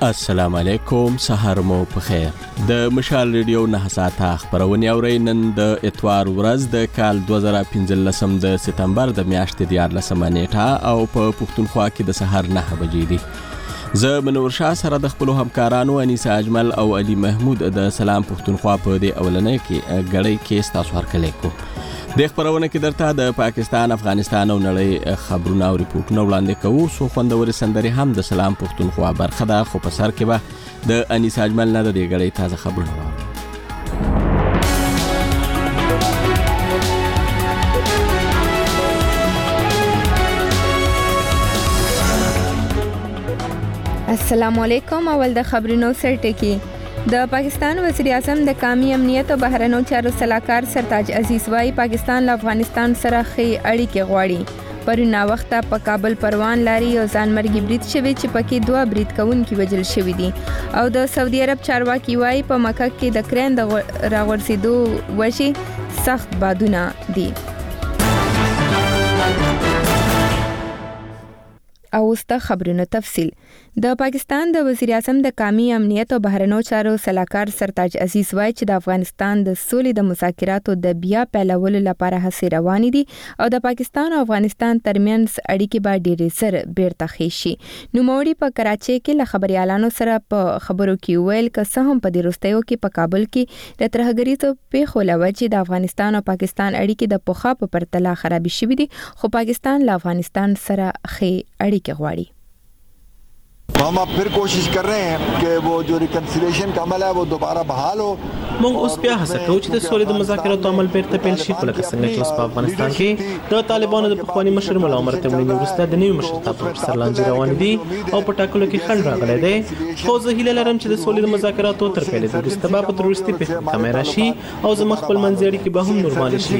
السلام علیکم، سحر مو په خیر. د مشال ریډیو 9 ساعته خبرونه اورئ. نن د اتوار ورځ د کال 2015 د سپتمبر د میاشتې د 14 نیټه او په پښتونخوا کې د سحر 9 بجې دي. زه منور شاه سره د خپل همکارانو انیسه اجمل او علي محمود د سلام پښتونخوا په دې اولنۍ کې غړي کې تاسو هرکلی کو. د خبرونه کې درته د پاکستان، افغانستان او نړۍ خبرونه او ریپورتونه وړاندې کوو. سو خوندوري سندري هم د سلام پښتونخوا برخه ده، خو په سر کې به د انیس اجمل نه د دې غړي تازه خبرونه واورو. السلام علیکم. اول د خبرونو سرټکی. د پاکستان وزیر اعظم د قومي امنیت او بهرنیو چارو سلاکار سرتاج عزیز وايي پاکستان له افغانستان سره ښې اړیکې غواړي. پرون وخته په کابل پروان لاري او ځانمرګي برید شوی چې پکې 2 برید کوونکي وژل شوی دي او د سعودي عرب چارواکي وايي په مکه کې د کرین د راغورځېدو وجې سخت بادونه دي. او اوس خبرونه تفصیل. د پاکستان د وزیر اعظم د قومي امنیت او بهرنیو چارو سلاکار سرتاج عزیز وايي چې د افغانستان د سولې د مذاکراتو د بیا پیلولو لپاره هڅې روانې دي او د پاکستان او افغانستان ترمنځ اړیکې به ډېرې زر بیرته ښې شي. نوموړي په کراچۍ کې له خبريالانو سره په خبرو کې ویل که څه هم په دې وروستیو کې په کابل کې د ترهګریزو پیښو له وجې د افغانستان او پاکستان اړیکې د پخوا په پرتله خرابې شوې دي، خو پاکستان له افغانستان سره ښې اړیکې غواړي. हम अब फिर कोशिश कर रहे हैं कि वो जो रिकन्सिलिएशन का अमल है वो दोबारा बहाल हो. موږ اوس بیا هڅه کوو چې د سولې د مذاکراتو عمل بیرته پیل شي، خو لکه څنګه چې اوس په افغانستان کې د طالبانو د پخواني مشر ملا عمر تمریني وروسته د نوي مشرتابه پر سر لانجې روانې دي او په ټاکلو کې خنډ راغلی دی. خو زه هیله لرم چې د سولې د مذاکراتو تر پیلېدو وروسته به په تروریستي پیښو کمې راشي او زموږ خپل منځي اړیکې به هم نورمالې شي.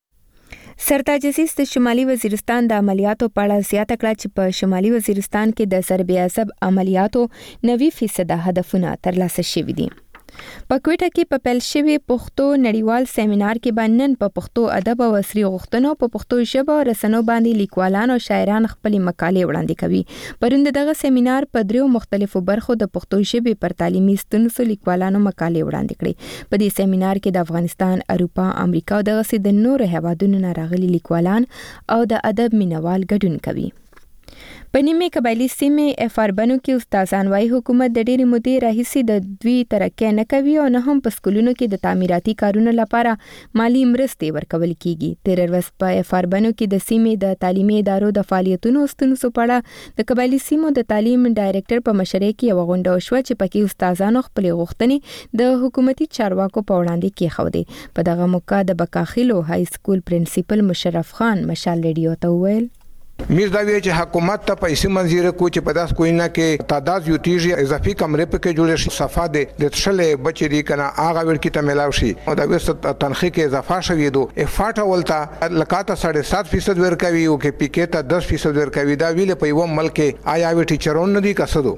سرتاج عزیز د شمالي وزیرستان د عملیاتو په اړه زیاته کړه چې په شمالي وزیرستان کې د ضرب عصب عملیاتو 90% هدفونه ترلاسه شوي دي. په کوټه کې په پیل شوی پښتو نړیوال سیمینار کې باندې په پښتو ادب او عصري غوښتنو په پښتو ژبه او رسنیو باندې لیکوالان او شاعران خپل مقالې وړاندې کوي. پرون دغه سیمینار په 3 مختلفو برخو د پښتو ژبې پر تعلیمي ستونزو لیکوالانو مقالې وړاندې کړې. په دې سیمینار کې د افغانستان، اروپا، امریکا او دغه د نورو هیوادونو نه راغلي لیکوالان او د ادب مینوال ګډون کوي. په نیمه قبایلی سیمې افاربنو کې استادان وايي حکومت د ډېرې مودې راهیسې د دوی ترقه نه کوي او نه هم په سکولونو کې د تعمیراتي کارونو لپاره مالی مرستې ورکول کیږي. تیر ورځ په افاربنو کې د سیمې د تعلیمي ادارو د فعالیتونو ستونزو په اړه د قبایلی سیمو د تعلیم ډایریکټر په مشرۍ کې یو غونډه وشوه چې پکې استادانو خپل غوښتنې د حکومتي چارواکو په وړاندې کېښودې. په دغه موقع د بکاخیلو های سکول پرنسپل مشرف خان مشال ریډیو ته وویل میر دا وی چې حکومت ته پیسې منځره کو چې په داس کوینه کې تعداد یو تیږي اضافي کمرې په کې جوړ شي، صفه د تشلې بچی دی کنه هغه ور کې ته ملاو شي او دا وست تنخې کې اضافه شوی دو افاټه ولتا لکاته 7.5% ور کوي او کې پی کې ته 10% ور کوي. دا ویل په یو ملک آیا وی ټیچرون نه دي کسدو.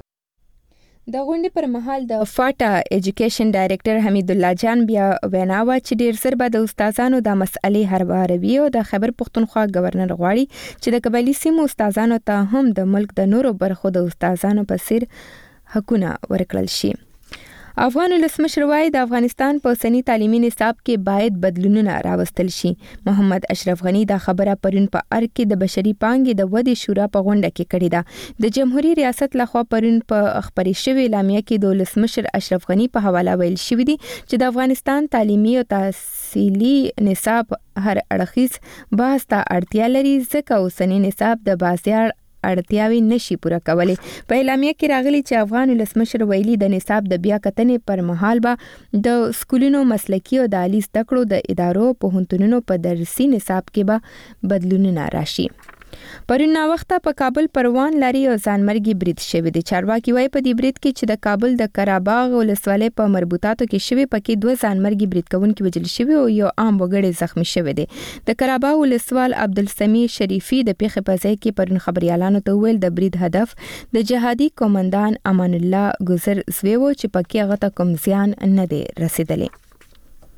د غونډې پر مهال د فاټا ایجوکیشن ډایریکټر حمید الله جان بیا وینا وا چې ډیر زر به د استادانو د مسئلې هروروي او د خیبر پښتونخوا گورنر غواړي چې د قبایلی سیمو استادانو ته هم د ملک د نورو برخو د استادانو په څیر حقونه ورکړل شي. افغان ولسمشر وايي د افغانستان په سنی تعلیمي نصاب کې باید بدلونونه راوستل شي. محمد اشرف غنی دا خبره پرون په ارګ کې د بشري پانګې د ودې شورا په غونډه کې کړې ده. د جمهوریت ریاست لخوا پرون په خبري شوی اعلامیه کې د ولسمشر اشرف غنی په حواله ویل شوی دی چې د افغانستان تعلیمي او تحصیلي نصاب هر اړخیز بحث ته اړتیا لري ځکه اوسنی نصاب د بازار اړتیاوي نشي پوره کولای. په اعلامیه کې راغلي چې افغان ولسمشر ویلي د نصاب د بیا کتنې پر مهال به د سکولونو مسلکي او د عالی زده کړو د ادارو په پوهنتونونو په درسي نصاب کې به بدلونونه راشي. پرون وخته په کابل پروان لاري او ځانمرګي برید شوی دی. چارواکي وايي په دې برید کې چې د کابل د قراباغ ولسوالۍ په مربوطاتو کې شوی پکې 2 ځانمرګي برید کوونکي وژل شوی او یو عام وګړی زخمی شوی دی. د قراباغ ولسوال عبدالسمی شریفي د پیښې په ځای کې پرون خبريالانو ته ویل د برید هدف د جهادي کومندان امان الله ګذر زوی و چې پکې هغه ته کوم زیان نه دی رسیدلی.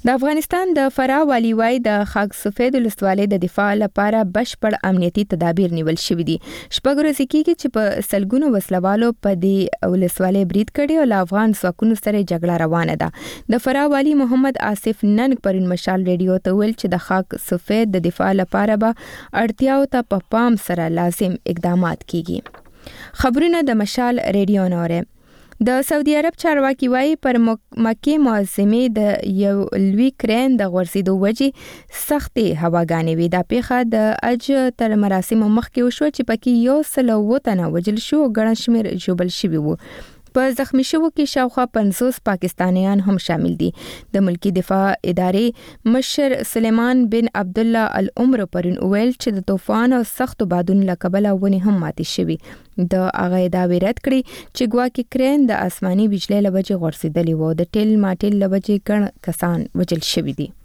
د افغانستان د فراه والي وای د خاک سفید ولسوالۍ د دفاع لپاره بشپړ امنیتي تدابیر نیول شوي دي. شپږ ورځې کېږي چې په سلګونو وسلوالو په دې ولسوالۍ برید کړی او له افغان ځواکونو سره جګړه روانه ده. د فراه والي محمد آصف ننګ پرون مشال ریډیو ته ویل چې د خاک سفید د دفاع لپاره به اړتیاو ته په پام سره لازم اقدامات کیږي. خبرونه د مشال ریډیو نوره. د سعودي عرب چارواکي وایي پر مکه معظمه د یو لوی کرین د غورځېدو وجې سختې هواګانې وي. دا پیښه د حج تر مراسمو مخکې وشوه چې پکې 107 تنه وژل شو او ګڼ شمېر ژوبل شوي وو. په زخمی شوو کې شاوخوا 50 پاکستانیان هم شامل دي. د ملکی دفاع ادارې مشر سلیمان بن عبد الله العمر پرون ویل چې د طوفان او سختو بادونو له کبله ونې هم ماتې شوي. د هغه ادعا رد کړې چې ګواکې کرین د آسماني بجلی له وجې غورځېدلی و. د ټیل ماټیل له وجې ګڼ کسان وژل شوي دي.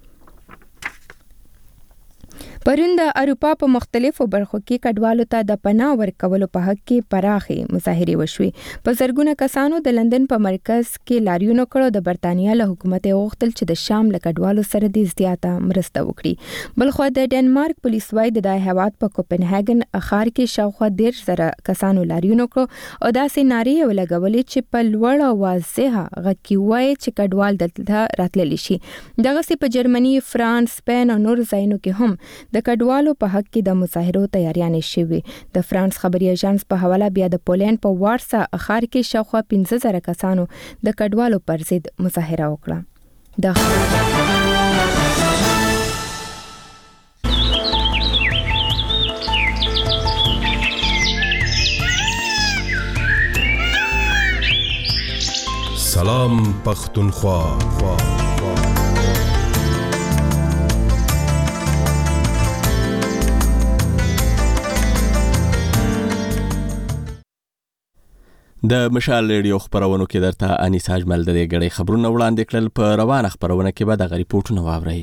پرون د اروپا په مختلفو برخو کې کډوالو ته د پناه ورکولو په حق کې پراخې مظاهرې وشوې. په زرګونه کسانو د لندن په مرکز کې لاریون وکړ. د برتانیا له حکومت غوښتل چې د شام له کډوالو سره د زیاته مرسته وکړي. بلخو د ډنمارک پولیس وایي د هیواد په کوپنهاګن ښار کې شاوخوا 10,000 کسانو لاریون وکړ او داسې نارې ولګولې چې په لوړ او واضحه غږ کې وایي چې کډوال دلته راتللی شي. دغسې په جرمني، فرانس، سپین او نور ځایونو کې هم د کډوالو په حق کې د مظاهرو تیاریانې شوې. د فرانس خبري اژانس په حواله بیا د پولند په وارسا ښار کې شاوخوا 15,000 کسانو د کډوالو پر ضد مظاهره وکړه. سلام پختونخوا. د مشال ریډیو خبرونو کې درته انیسا اجمل د دې غړي خبرونه وړاندې کړل. په روانه خبرونه کې به د ریپورتونه واورئ.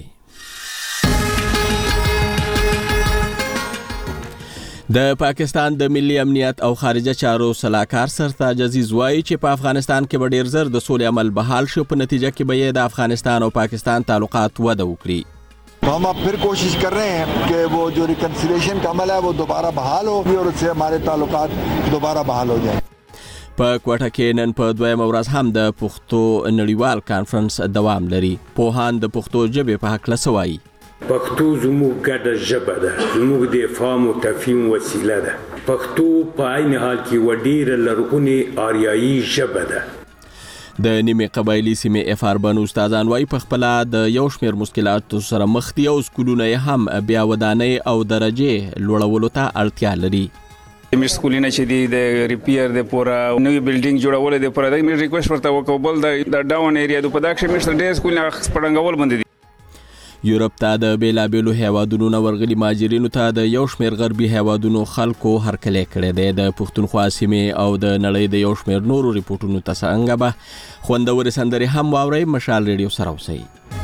د پاکستان د ملي امنیت او خارجه چارو صلاحکار سرتاج عزیز وایي چې په افغانستان کې به ډیر زر د سولې عمل بحال شي. په نتیجه کې به د افغانستان او پاکستان تعلقات وده وکړي. तो हम अब फिर कोशिश कर रहे हैं कि वो जो रिकन्सिलिएशन का अमल है वो दोबारा बहाल हो और उससे हमारे ताल्लुकात दोबारा बहाल हो जाए. په کوټه کې نن په دویمه ورځ هم د پښتو نړیوال کانفرنس دوام لري. پوهان د پښتو ژبې په حق لسوي. پښتو زموږ ګډه ژبه ده، زموږ د فهم او تفهیم وسیله ده. پښتو په عین حال کې وډیره لرغونې آریایي ژبه ده. د نیمه قبایلی سیمې افاربن استادان وای په خپل د یو شمیر مشکلاتو سره مخ دي او سکولونه هم بیا ودانۍ او درجه لوړولو ته اړتیا لري. مې سکولونه چې دی د ریپیر د پورا نوې بلډینګ جوړول د پورا د مې ریکوست ورته وکړ. بل د ډاون ایریا د پداکشه مې ډېر سکولونه پړنګول باندې دي. یورپ ته د بیلابیلو هیوادونو نه ورغلي مهاجرینو ته د یو شمیر غربي هیوادونو خلکو هرکلی کړی دی. د پښتونخوا سیمې او د نړۍ د یو شمیر نورو ریپورتونو ته څنګه به خوندورې سندرې هم واورئ. مشال ریډیو سره اوسئ.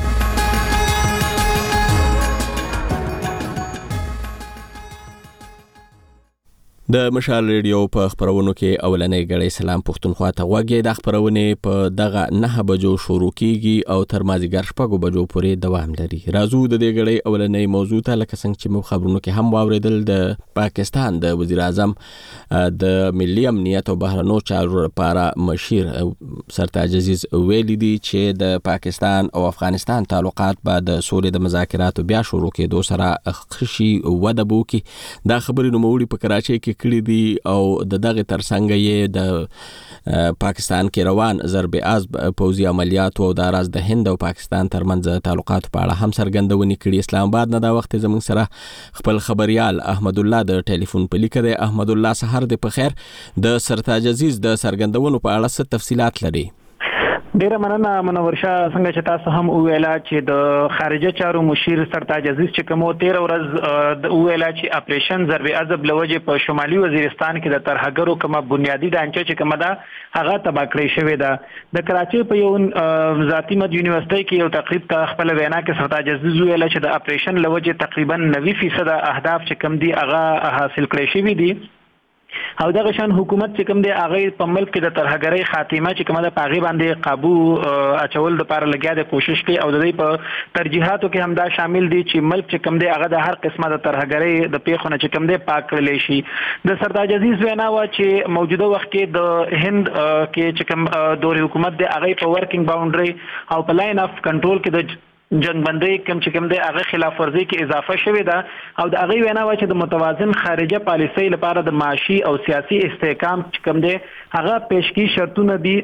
د مشال ریډیو په خبرونو کې اولنې غړې سلام پښتونخوا ته غوږی. د خبرونه په دغه 9 بجو شروع کیږي او تر مازیګر 6 بجو پورې دوام لري. راځو د دې غړې اولنې موضوع ته لکه څنګه چې مو خبرونو کې هم واوریدل. د پاکستان د وزیر اعظم د ملي امنیت او بهرنیو چارو لپاره مشیر سرتاج عزیز ویلي دي چې د پاکستان او افغانستان تعلقات بعد سولې د مذاکراتو بیا شروع کېدو سره خشي وده بوکي. دا خبرې نوموړي په کراچۍ کې کړی دي او د دغه ترڅنګ یې د پاکستان کې روان ضرب عزب پوځي عملیات او د راز د هند او پاکستان ترمنځ تعلقات په اړه هم څرګندونې کړې. اسلام آباد نه دا وخت زموږ سره خپل خبريال احمد الله د ټلیفون په لیکه دی. احمد الله سحر د پخیر د سرتاج عزیز د څرګندونو په اړه څه تفصيلات لري؟ ډیره مننه منور شاه. څنګه چې تاسو هم ویلا چې د خارجه چارو مشیر سرتاج عزیز چې کوم 13 ورځ ویلا چې اپریشن ضرب عزب لوجه په شمالي وزیرستان کې د ترهګرو کومه بنیادی ډانچه چې کومه ده هغه تبا کړی شوې ده. د کراچۍ په یو ذاتی مد یونیورسيټي کې یو تقریب ته خپل وینا کې سرتاج عزیز ویلا چې د اپریشن لوجه تقریبا 90% اهداف چې کوم دي هغه حاصل کړی شوی دي. او دغه شان حکومت چې کوم دی هغه په ملک کې د ترهګرۍ خاتمه چې کومه د پاغي باندې قابو اچول د لپاره لګیا د کوشش کوي او د دې په ترجیحاتو کې هم دا شامل دي چې ملک چې کوم دی هغه د هر قسمه د ترهګرۍ د پیښو نه چې کوم دی پاک کړل شي د سردار عزیز وینا وا چې موجوده وخت کې د هند کې چې کوم دوري حکومت دی هغه په ورکینګ باونډري او په لاین اف کنټرول کې د جنگ بندي کم چې کوم دی هغه خلاف ورزي کې اضافه شوې ده او د هغه وینا و چې د متوازن خارجه پالیسۍ لپاره د معاشي او سیاسي استحکام چې کوم دی هغه پیشکی شرطونه دي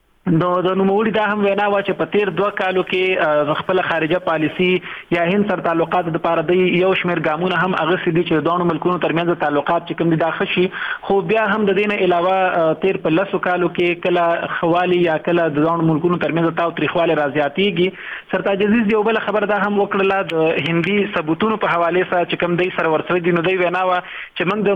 د نوموړي دا هم وینا و چې په تیر 2 کالو کې خپل خارجه پالیسي یا هند سره تعلقات د لپاره د یو شمېر ګامونه هم هغه سدي چې دوه ملکونو ترمنځ تعلقات چې کوم دي دا خشي خو بیا هم د دینه علاوه تیر په 10 کالو کې کله خوالي یا کله د دوه ملکونو ترمنځ تاوتریخواله راځياتيږي سردار عزیز یو بل خبر دا هم وکړه د هندي ثبوتونو په حواله سره چې کوم دی سره ورسره دي نو دی وینا و چې موږ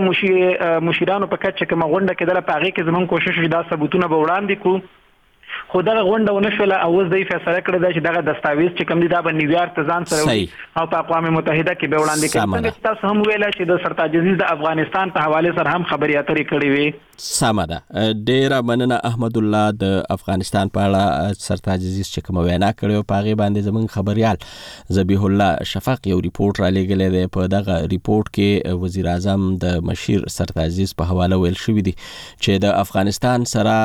د مشیرانو په کچ کې مغونډه کې دله پاغي کې زمون کوشش دا ثبوتونه به وړاندې کو خو دا غونډه ونشوله او اوس د فیصله کړې ده چې دغه دستاویز چې کوم دي دا به نیویارک ته ځان سره او په اقوام متحده کې به وړاندې کړي تاسو هم ویل چې د سردار عزیز د افغانستان په حواله سره هم خبري اترې کړې وي سمه ده ډیره مننه احمد الله د افغانستان په اړه سردار عزیز چې کوم وینا کړو په هغه باندې زمون خبريال ذبیح الله شفق یو ریپورت را لګلې ده په دغه ریپورت کې وزیر اعظم د مشیر سردار عزیز په حواله ویل شوې دي چې د افغانستان سره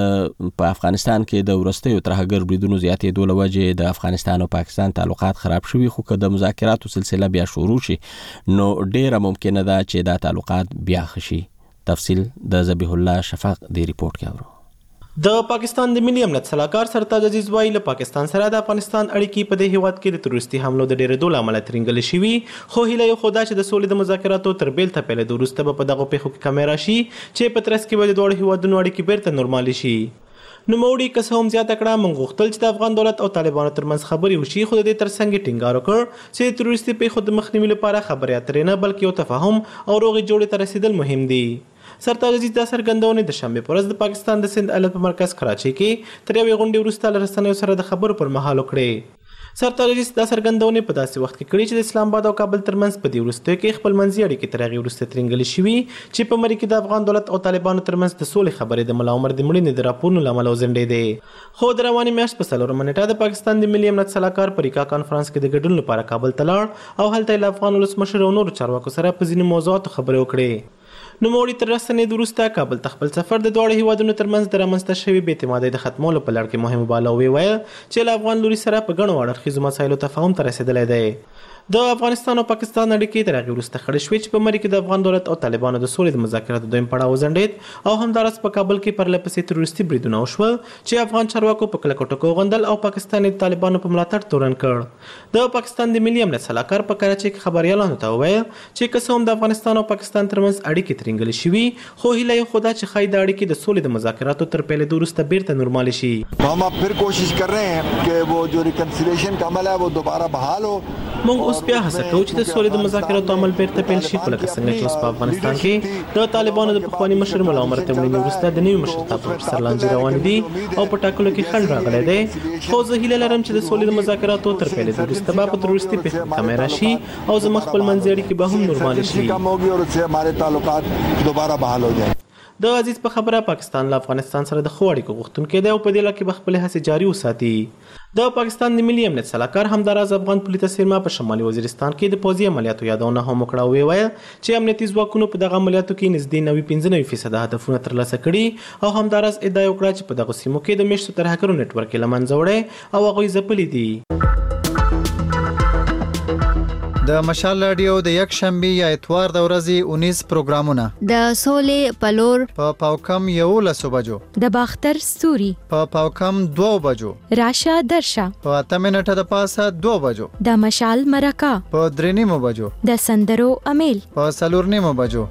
په افغانستان کې د ورستیو ترهګر بریدونو زیاتې دوله وجه د افغانستان او پاکستان تعلقات خراب شوي خو که د مذاکراتو سلسله بیا شروع شي نو ډیره ممکنه ده چې دا تعلقات بیا خشي تفصیل د ذبیح الله شفق دی ریپورت کې اورو د پاکستان د ملي امنیت سلاکار سردار عزیز وایي له پاکستان سره د افغانستان اړیکې په دې هیواد کې د تروریستي حملو د ډېرېدو له امله ترنګلې شوي خو هیله یې خو دا چې د سولې د مذاکراتو تر بیل ته پیلېدو وروسته به په دغو پیښو کې کمی راشي چې په ترڅ کې به د دواړو هیوادونو اړیکې بیرته نورمالې شي نوموړي که څه هم زیاته کړه موږ غوښتل چې د افغان دولت او طالبانو ترمنځ خبرې وشي خو د دې ترڅنګ ټینګار وکړ چې د تروریستي پیښو د مخنیوي لپاره خبرې اترې نه بلکې یو تفاهم او روغې جوړې ته رسیدل مهم دي سردار عزیز دا څرګندونه د شنبې په ورځ د پاکستان د سند ایالت په مرکز کراچۍ کې تر یوې غونډې وروسته له رسنیو سره د خبرو پر مهال وکړې سردار عزیز دا څرګندونه په داسې وخت کې کړې چې د اسلام آباد او کابل ترمنځ په دې وروستیو کې خپل منځي اړیکې تر هغې وروسته ترنګلې شوي چې په مرکه د افغان دولت او طالبانو ترمنځ د سولې خبرې د ملا عمر د مړینې د راپورونو له امله وځنډېدې خو د روانې میاشت په 4 منېټه د پاکستان د ملي امنیت سلاکار په ریکا کانفرنس کې د ګډون لپاره کابل ته لاړ او هلته له افغان ولسمشر او نورو چارواکو سره په ځینو موضوعاتو خبرې وکړې نوموړي تر رسنې وروسته کابل ته خپل سفر د دواړو هیوادونو ترمنځ د رامنځته شوي بې اعتمادۍ د ختمولو په لړ کې مهم وباله او وویل چې له افغان لوري سره په ګڼو اړخیزو مسایلو تفاهم ته رسېدلی دی د افغانستان او پاکستان اړیکې تر هغې وروسته خړې شوې چې په مرکه د افغان دولت او طالبانو د سولې د مذاکراتو دویم پړاو وځنډېد او همداراز په کابل کې پرله پسې تروریستي بریدونه وشول چې افغان چارواکو په کلکو ټکو غندل او پاکستان د طالبانو په ملاتړ تورن کړ د پاکستان د ملي امنیت سلاکار په کراچۍ کې خبريالانو ته وویل چې که څه هم د افغانستان او پاکستان ترمنځ اړیکې ترنګلې شوي خو هیله یې خو دا چې ښایي د اړیکې د سولې د مذاکراتو تر پیلېدو وروسته بیرته نورمالې شي हम अब फिर कोशिश कर रहे हैं कि वो जो रिकन्सिलिएशन का अमल है वो दोबारा बहाल हो موږ اوس بیا هڅه کوو چې د سولې د مذاکراتو عمل بیرته پیل شي خو لکه څنګه چې اوس په افغانستان کې د طالبانو د پخواني مشر ملا عمر ته مړینې وروسته د نوي مشرتابه پروفیسر لانجې روانې دي او په ټاکلو کې خنډ راغلی دی خو زه هیله لرم چې د سولې د مذاکراتو تر پیلېدو وروسته به په تروریستي پیښو کمی راشي او زموږ خپل منځي اړیکې به هم نورمالې شي कम होगी और उससे हमारे ताल्लुकात दोबारा बहाल हो जाए د عزیز په خبره پاکستان له افغانستان سره د ښو اړیکو غوښتونکی دی او په دې لکه به خپلې هڅې جاري وساتي د پاکستان د ملي امنیت سلاکار همداراز افغان پولیس سرما په شمالي وزیرستان کې د پوځي عملیاتو یادونه هم وکړه او ویل چې امنیتي ځواکونو په دغه عملیاتو کې نږدې 95% هدفونه ترلاسه کړي او همداراز ادعا وکړه چې په دغه سیمو کې د میشتو ترهګرو نیټورک له منځه وړی او هغوی ځپلي دي د مشال رادیو د یک شنبه یا اتوار د ورځې 19 پروګرامونه د سولې پلور په پاوکم 11 بجو د باختر ستوري په پاوکم 2 بجو راشه درشه په 8 منټه د پاسه 2 بجو د مشال مرکه په 3 بجو د سندرو امیل په 4 بجو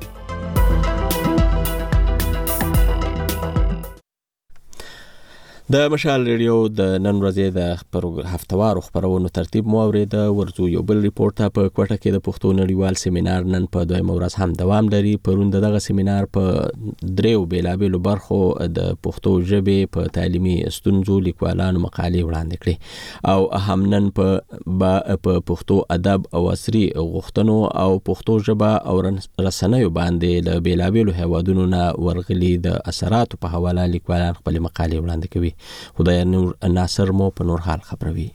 د مشال ریډیو د نن ورځې د هفتوارو خبرونو ترتیب مو اورېده. ورځو یو بل ریپورت ته په کوټه کې د پښتو نړیوال سیمینار نن په دویمه ورځ هم دوام لري. پرون دغه سیمینار په دریو بیلابیلو برخو د پښتو ژبې په تعلیمي ستونزو لیکوالانو مقالې وړاندې کړې او هم نن په پښتو ادب او عصري غوښتنو او پښتو ژبه او رسنیو باندې له بیلابیلو هیوادونو نه ورغلي د اثراتو په حواله لیکوالان خپل مقالې وړاندې کوي. خدای نور ناصر مو په نور حال خبروي.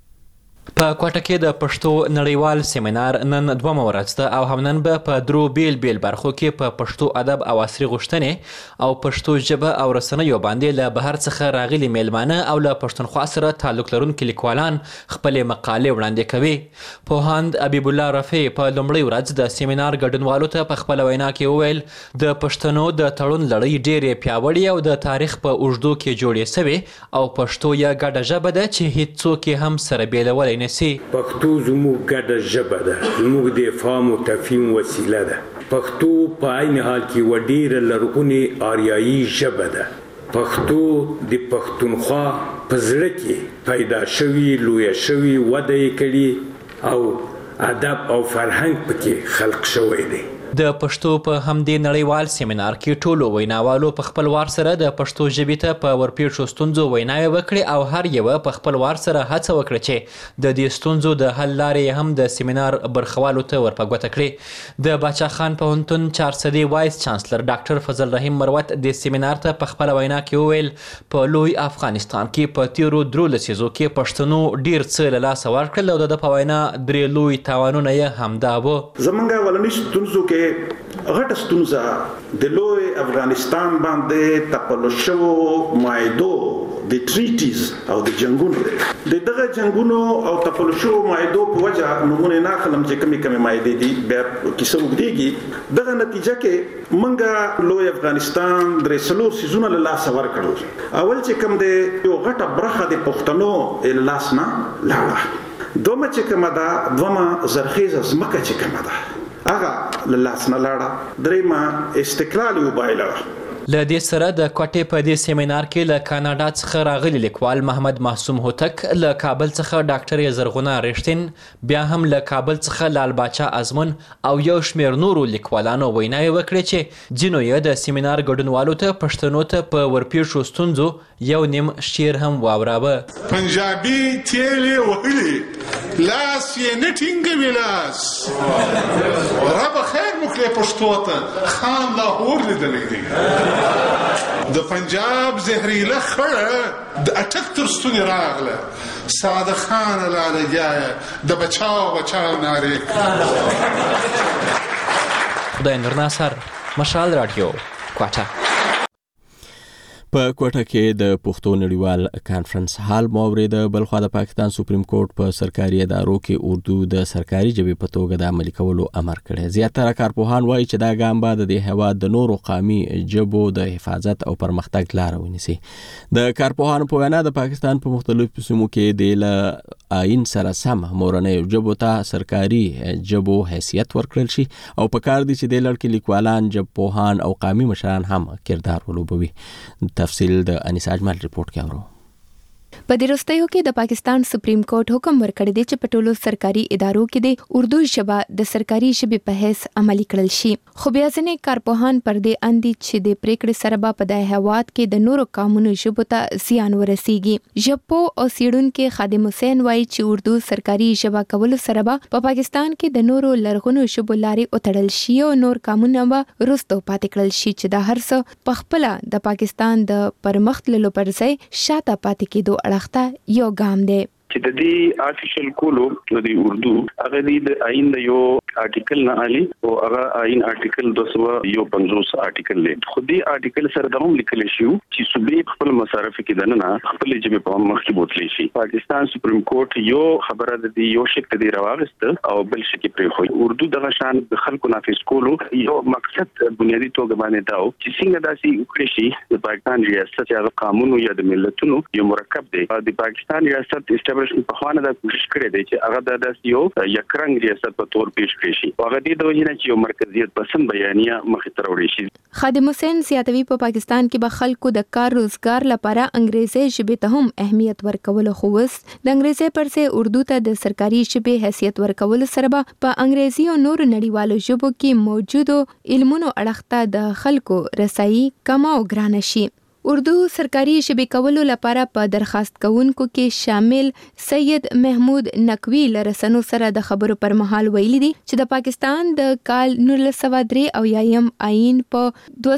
په کوټه کې د پښتو نړیوال سیمینار نن دومره ورځ ده او هم نن به په درو بیل برخو کې په پښتو ادب او عصري غوښتنې او پښتو ژبه او رسنیو باندې له بهر څخه راغلي میلمانه او له پښتونخوا سره تعلق لرونکي لیکوالان خپل مقالې وړاندې کوي. پوهاند حبیب الله رفیع په لومړۍ ورځ د سیمینار ګډونوالو ته په خپل وینا کې وویل د پښتنو د تړون لړۍ ډېرې پیاوړې او د تاریخ په اوږدو کې جوړې سوې او پښتو یې ګډه ژبه ده چې هیڅوک یې هم سره بیلولی پښتو زموږ ګډه ژبه ده، زموږ د افهام او تفهیم وسیله ده. پښتو په عین حال کې و ډېره لرغونې آریایي ژبه ده. پښتو د پښتونخوا په زړه کې پیدا شوي، لویه شوي، وده یې کړي او ادب او فرهنګ پکې خلق شوی دی. د پښتو په همدې نړیوال سیمینار کې ټولو ویناوالو په خپل وار سره د پښتو ژبې ته په ورپېښو ستونزو ویناوې وکړې او هر یوه په خپل وار سره هڅه وکړه چې د دې ستونزو د حل لارې هم د سیمینار برخوالو ته ورپه ګوته کړي. د باچا خان پوهنتون چارسدي وایس چانسلر ډاکټر فضل رحیم مروت د سیمینار ته په خپله وینا کې وویل په لوی افغانستان کې په تیرو 13 لسیزو کې پښتنو ډېر څه له لاسه ورکړل او د ده په وینا 3 لوی تاوانونه یې همدا و. زمونږ ولني ستونزو کې غټه ستونزه د لوی افغانستان باندې تپلو شوو معاهدو د ټریټیز او د جنگونو د دغه جنگونو او تپلو شوو معاهدو په وجه نمونه نه خلم چې کمی معاهدې دي بیا کیسه وګړيږي. دغه نتیجه کې منګه لوی افغانستان درې څلور سيزونه له لاس ورکړل. اول چې کوم د یو غټه برخه د پښتنو له لاس نه لاړه. دومره چې کومه ده دومره زرخیزه ځمکه چې کومه ده هغه له لاس نه لاړه. درېیمه استقلال وبایله. له دې سره د کوټې په دې سیمینار کې له کاناډا څخه راغلي لیکوال محمد معصوم هوتک، له کابل څخه ډاکټر زرغونه رښتین، بیا هم له کابل څخه لال باچا ازمون او یو شمېر نورو لیکوالانو ویناوې وکړې چې ځینو یې د سیمینار ګډونوالو ته پښتنو ته په ورپېښو ستونزو یو نیم شعر هم واوراوه. پنجابي تیلې وهلي لاس یې نه ټینګوي لاس رب خیر وکړي پښتو ته خان لاهور لیدلی دی. د پنجاب زهریله خړه د اټک تر ستوني راغله ساده خان لاله جایه د بچاو نارې. خدای نور ناصر، مشال رادیو، کوټه. په کوټه کې د پښتو نړیوال کانفرنس حال مو اورېده. بلخوا د پاکستان سپریم کورټ په سرکاري ادارو کې اردو د سرکاري ژبې په توګه د عملي کولو امر کړی. زیاتره کارپوهان وایي چې دا ګام به د دې هېواد د نورو قومي ژبو د حفاظت او پرمختګ لاره ونیسي. د کارپوهانو په وینا د پاکستان په مختلفو سیمو کې د له آئین سره سم مورنیو ژبو ته سرکاري ژبو حیثیت ورکړل شي او په کار دي چې د لړ کې لیکوالان، ژبپوهان او قومي مشران هم کردار ولوبوي. تفصیل د انیس اجمل ریپورت کې اورو. په دې وروستیو کې د پاکستان سپریم کورټ حکم ورکړی دی چې په ټولو سرکاري ادارو کې د اردو ژبه د سرکاري ژبې په حیث عملي کړل شي. خو بیا ځینې کارپوهان پر دې اندي چې د پریکړې سره به په دې هیواد کې د نورو قومونو ژبو ته زیان ورسیږي. ژبپو او څېړونکي خادم حسین وایي چې اردو سرکاري ژبه کولو سره به په پاکستان کې د نورو لرغونو ژبو لارې وتړل شي او نور قومونه به وروسته پاتې کړل شي چې دا هر څه په خپله د پاکستان د پرمختللو پر ځای شاته پاتې کېدو اړخته یو ګام دی. چې د دې آرټیکل کولو د اردو هغه د آئین د یو آرټیکل نه علي او هغه آئین آرټیکل 251 آرټیکل دی. خو دې آرټیکل سره د هم لیکل شو چې صوبې خپل مصارف کې دننه خپل ژبه په مخ کې بوتلی شي. پاکستان سپریم کورټ یو خبره د دې یو شک دی راوغست او بل شک پرې خو اردو دغه شان د خلکو نافذ کولو یو مقصد بنیادی توګه باندې داو چې څنګه داسې وکړي شي د پاکستان ریاست یا قانون یا د ملتونو یو مرکب دی. د پاکستان ریاست په خوانه دا کوشش کړې ده چې هغه د یو یکرنګ ریاست په تور پیش ورکړي شي. هغه دې د وجې نه چې یو مرکزیت پسند بیانیه مخې ته راوړي شي. خادم حسین زیاتوي په پاکستان کې به خلکو د کار روزګار لپاره انګریزي ژبې ته هم اهمیت ورکول، خو اوس د انګریزي پر ځای اردو ته د سرکاري ژبې حیثیت ورکول سره به په انګریزي او نورو نړیوالو ژبو کې موجودو علمونو اړخ ته د خلکو رسایي کم او ګرانه شي. اردو سرکاري ژبې کولو لپاره په درخواست کوونکو کې شامل سید محمود نقوی له رسنو سره د خبرو پر مهال ویلي دي چې د پاکستان د کال 1903 آئین په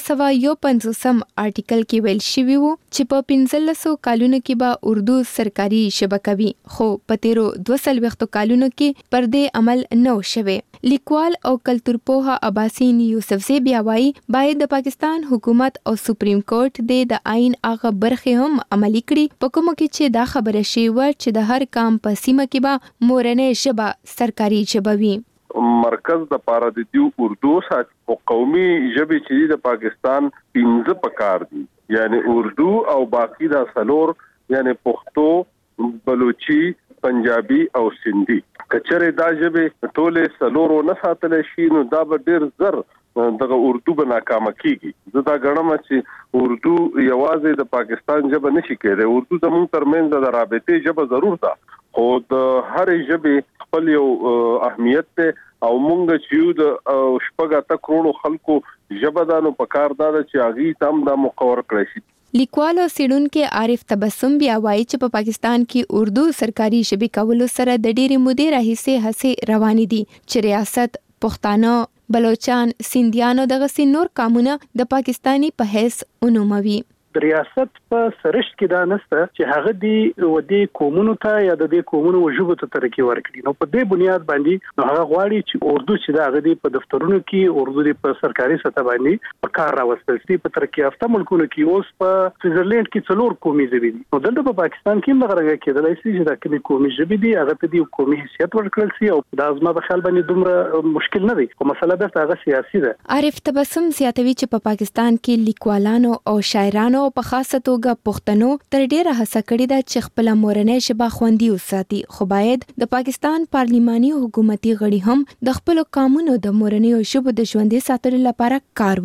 251 آرټیکل کې ویل شوی وو چې په 1500 کالونو کې به اردو سرکاري ژبه کوي، خو په تیرو 200 کالونو کې پر دې عمل نه شوی. لیکوال او کلتور پوها عباسین یوسفزی بیا وایي باید د پاکستان حکومت او سپریم کورټ د آئین هغه برخې هم عملي کړي په کومه کې چې دا خبره شوې وه چې د هر کام په سیمه کې به مورنۍ ژبه سرکاري ژبه وي. مرکز د پاره د دیو اردو سات او قومي ژبې چې د پاکستان 15 پکار دي، یعنی اردو او باقی دا سلور یعنی پښتو، بلوچي، پنجابي او سندي. کچره دا ژبې ټوله سلورو نه ساتل شي نو دا به ډیر زر دغه اردو به ناکامه کیږي. زه دا غواړم چې اردو یوازې د پاکستان ژبه نشي کېدای. اردو زموږ ترمنځ د رابطې ژبه ضرور ده، خو د هر ژبې خپل یو اهمیت ته او مونږ چې د شپږ کروڑو خلکو ژبه ده نو پکار ده چې هغه تام دا مقرر کړی شي. لیکوال او څېړونکی عارف تبسم بیا وایي چې په پاکستان کې اردو سرکاري ژبې کولو سره د ډېرې مودې راهیسې هڅې روانې دي چې ریاست پښتانه، بلوچان، سندیانو دغسې نور قامونه د پاکستاني په حیث ونوموي. د ریاست په سرشت کې دا نسته چې هغه دی ودی کومونو ته یا د دې کومونو وجوب ته ترقی ورکړي. نو په دې بنیاد باندې نو هغه غواړي چې اردو چې دا غدي په دفترونو کې اردو دی په سرکاري سطح باندې په کار راوستل شي. په ترقی یافته ملکونو کې اوس په سویټزرلند کې څلور قومي ژبې دي، نو دلته په پاکستان کې هم دغه کېدلای شي چې دا کومي قومي ژبې دي هغه ته دی قومي حیثیت ورکړل شي او دا زما په خیال باندې دومره مشکل نه دی. خو مسله ده هغه سیاسي ده. عارف تبسم زیاتوي چې په پاکستان کې لیکوالانو او شاعرانو په خاصه توګه پښتنو تر ډیره هڅه کړې ده چې خپل مورنۍ ژبه خوندي وساتي، خو باید د پاکستان پارلیماني حکومتي غړي هم د خپل قانونو د مورنۍ ژبو د ژوندۍ ساتلو لپاره کار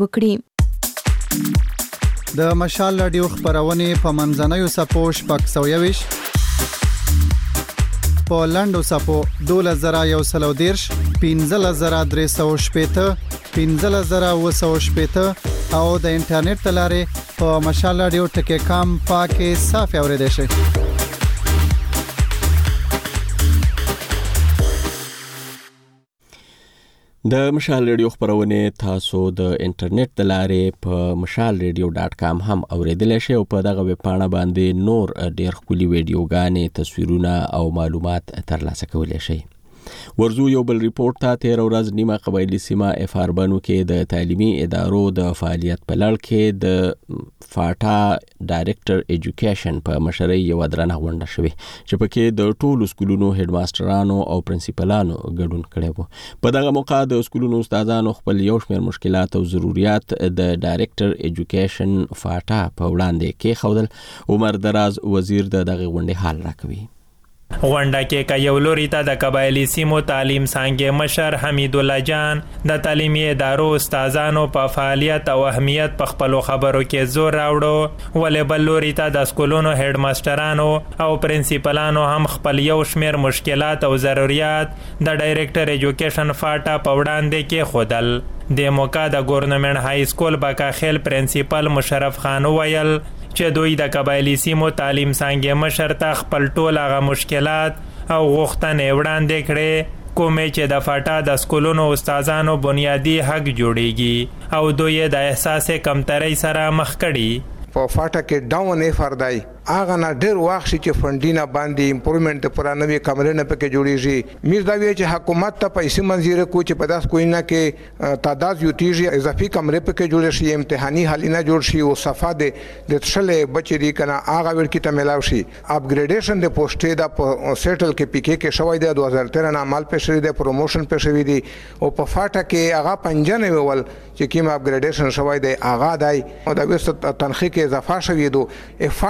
وکړي. د مشال رادیو خبرونه په منځنوي سپو شپږ 120 په لندو سپو 2130 15310 15310 او د انټرنیټ تلاره په mashalradio.com پاکه صاف اوریدئ شئ. د مشال ریډیو خبرونه تاسو د انټرنیټ د لارې په mashalradio.com هم اوریدلی شئ او په دغه ویب پاڼه باندې نور ډیر ښکلي ویډیوګانې، تصویرونه او معلومات ترلاسه کولی شئ. ورزو یو بل ریپورت ته 13 ورځ نیمه قبایلی سیمه افاربنو کې د تعلیمي ادارو د فعالیت په لړ کې د فاټا ډایریکټر ایجوکیشن په مشرۍ یو درنه غونډه شوې چې پکې د ټولو سکولونو هډ ماسترانو او پرنسپلانو ګډون کړی وو. په دغه موقع د سکولونو استادانو خپل یو شمېر مشکلات او ضرورت د ډایریکټر ایجوکیشن فاټا په وړاندې کې خودل. عمر دراز وزیر دغه غونډې حال راکوي. غونډه کې کا یو لوري ته د قبایلی سیمو تعلیم څانګې مشر حمید الله جان د تعلیمي ادارو استادانو په فعالیت او اهمیت په خپل خبرو کې زور راوړو، ولې بل لوري ته د سکولونو هډ ماسترانو او پرنسپلانو هم خپل یو شمېر مشکلات او ضرورت د ډایریکټر ایجوکیشن فاټا په وړاندې کې خودل. د موقع د ګورنمنت های سکول بکاخیل پرنسپل مشرف خان ویل چې دوی د قبایلی سیمو تعلیم څانګې مشر ته خپل ټول هغه مشکلات او غوښتنې وړاندې کړې کومې چې د فاټا د سکولونو استادانو بنیادی حق جوړیږي او دوی د احساس کمترۍ سره مخ کړي. په فاټا کې ډاون افردای اغه نه ډیر واخ چې فندینه باندې امپروومنت پر نوې کمرې نه پکې جوړیږي. میر دا وی چې حکومت ته پیسې منځيره کو چې په داس کوی نه کې تعداد یو تیږي اضافي کمرې پکې جوړ شي، امتحاني حالینه جوړ شي او صفه د تشلې بچی کنه اغه ور کې ته ملاو شي. اپګریډیشن د پوسټې دا په سیټل کې پکې کې شوی دی 2013 نه عمل پېښ شوی دی، پروموشن پېښ شوی دی او په فاټا کې اغه 95 ول چې کوم اپګریډیشن شوی دی اغه دای او د وست تنخیق اضافه شوی دی. فاټا ول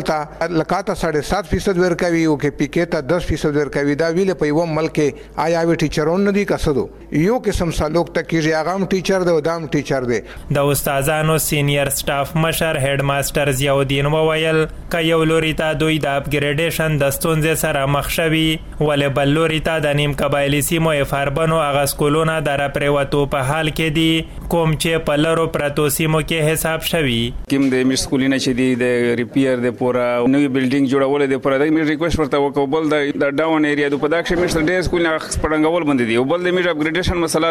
ته لکاته 7.5% ورکوي او کې پیکې ته 10% ورکوي دا ویل په یو ملک آیا وی ټیچرون نه دي کسدو یو قسم سالوک تکیږي هغه هم ټیچر دی او دام ټیچر دی. د استادانو سینیئر سټاف مشر هډ ماستر ضیاءالدین وویل ک یو لوري ته دوی د اپګریډیشن د ستونزې سره مخ شوي ولې بل لوري ته د نیم قبایلی سیمو افاربنو هغه سکولونه د راپریوتو په حال کې دي کوم چې په لرو پرتو سیمو کې حساب شوي. کوم د میش سکولونه چې دي د ریپیر د پورا نوې بلډینګ جوړول د پورا د میش ریکوست ورته وکړو بل د ډاون ایریا د پداکشه میش د سکولونه پړنګول باندې دي او بل د میش اپګریډیشن مسله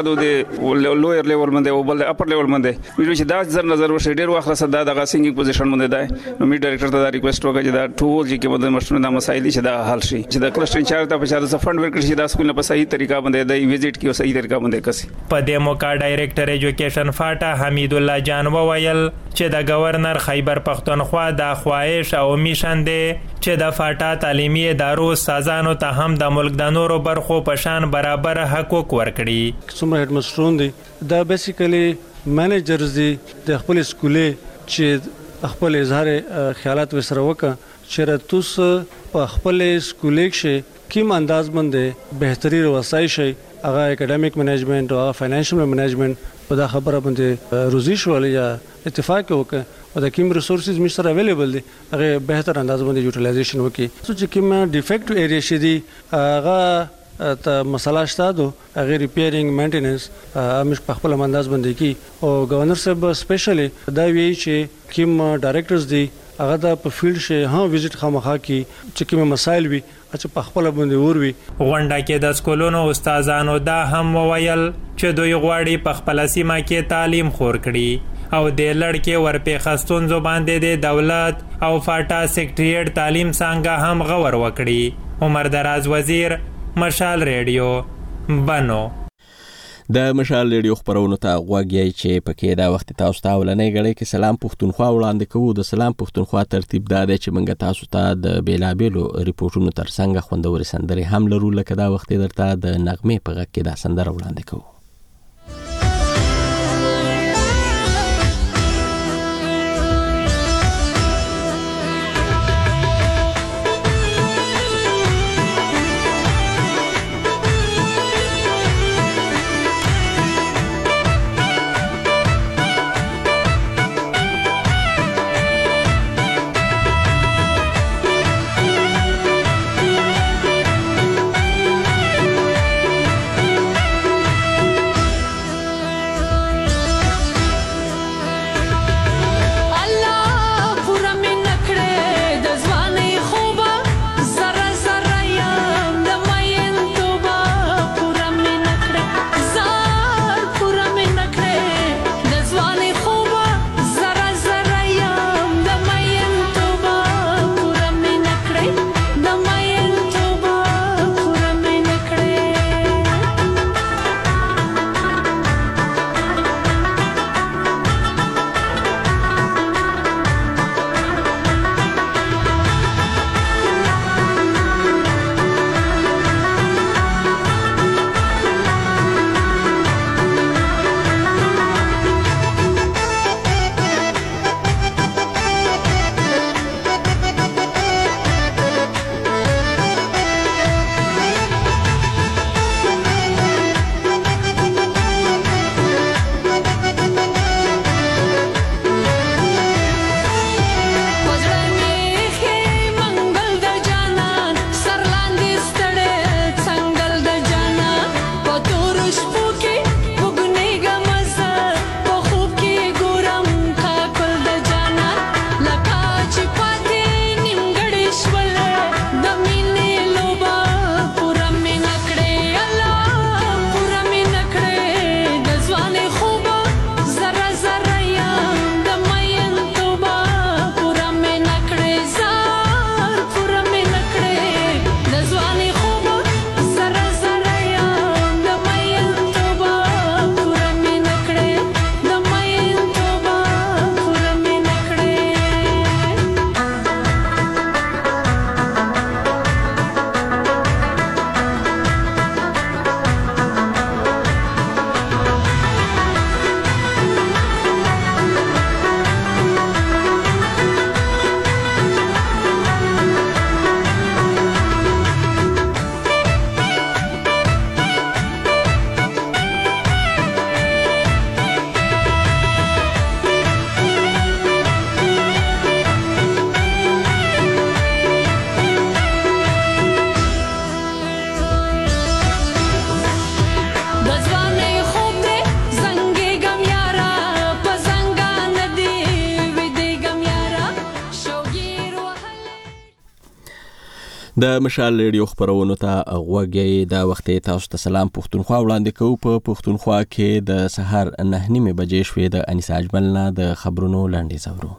د لویر لیول باندې او بل د اپر لیول باندې میش چې دا نظر وشي ډیر وخت سره د سنګینګ پوزیشن باندې دی نو می ډایریکټر ته دا ریکوست وکړ چې دا ټول چې کوم د مشرونو د مسایل چې دا حل شي چې د کلسټر انچارج ته په شاده فند ورکړي چې دا سکول په صحیح طریقه باندې د ویزټ کیو صحیح طریقه باندې کسي. په دې موقع ډایریکټر ایجوکیشن فاټا حمید الله جان وویل چې د گورنر خیبر پختونخوا د خواهش او میشن دی چې د فاټا تعلیمي ادارو استادانو ته هم د ملک د نورو برخو په شان برابر حقوق ورکړي. څومره هډ مسترون دي دا بیسیکلی منیجرز دي د خپل سکولې چې خپل اظهار خیالات وسره وکړه چې تاسو په خپل سکولې کې کوم انداز باندې بهتري وسای شي هغه اکیډمیک منیجمنت او فاینانشل منیجمنت په دا خبره باندې روزي شول یا اتفاق وکړه او د کوم ریسورسز مشر اویلیبل دي هغه بهتر انداز باندې یوټیلایزیشن وکړي. سو چې کوم ډیفیکټ ایریا شې دي هغه ته مسله شته دو هغه ریپیرینګ مینټیننس مش په خپل انداز باندې کی او گورنر صاحب سپیشلی دا وی چې کوم ډایریکټرز دي هغه د په فیلډ شه ها وزټ خامخا کی چې کوم مسایل وي چې په خپل باندې وروي. غونډه کې د سکولونو استادانو دا هم وویل چې دوی غواړي په خپل سیمه کې تعلیم خور کړي او د لړکې ورپې خستونزو باندې د دولت او فاټا سیکریټریټ تعلیم څنګه هم غور وکړي. عمر دراز وزیر مشال ریډیو بنو. د مشال ریډیو خبرونو ته غوږی چې پکې دا وخت تاسو ته ولنې غړي کې سلام پښتونخوا وړاندې کوو. د سلام پښتونخوا ترتیب دا دی چې موږ تاسو ته د بیلابیلو ریپورتونو ترڅنګ خوندوري سندرې هم لرو لکه دا وخت درته د نغمې په غږ کې دا سندره وړاندې کوو. د مشال ریډیو خبرونو ته غوږی د وخت تاسو ته سلام پښتونخوا وړاندې کوو. په پښتونخوا کې د سحر 9:30 بجې شوې. د انیس اجمل نه د خبرونو لاندې زورو.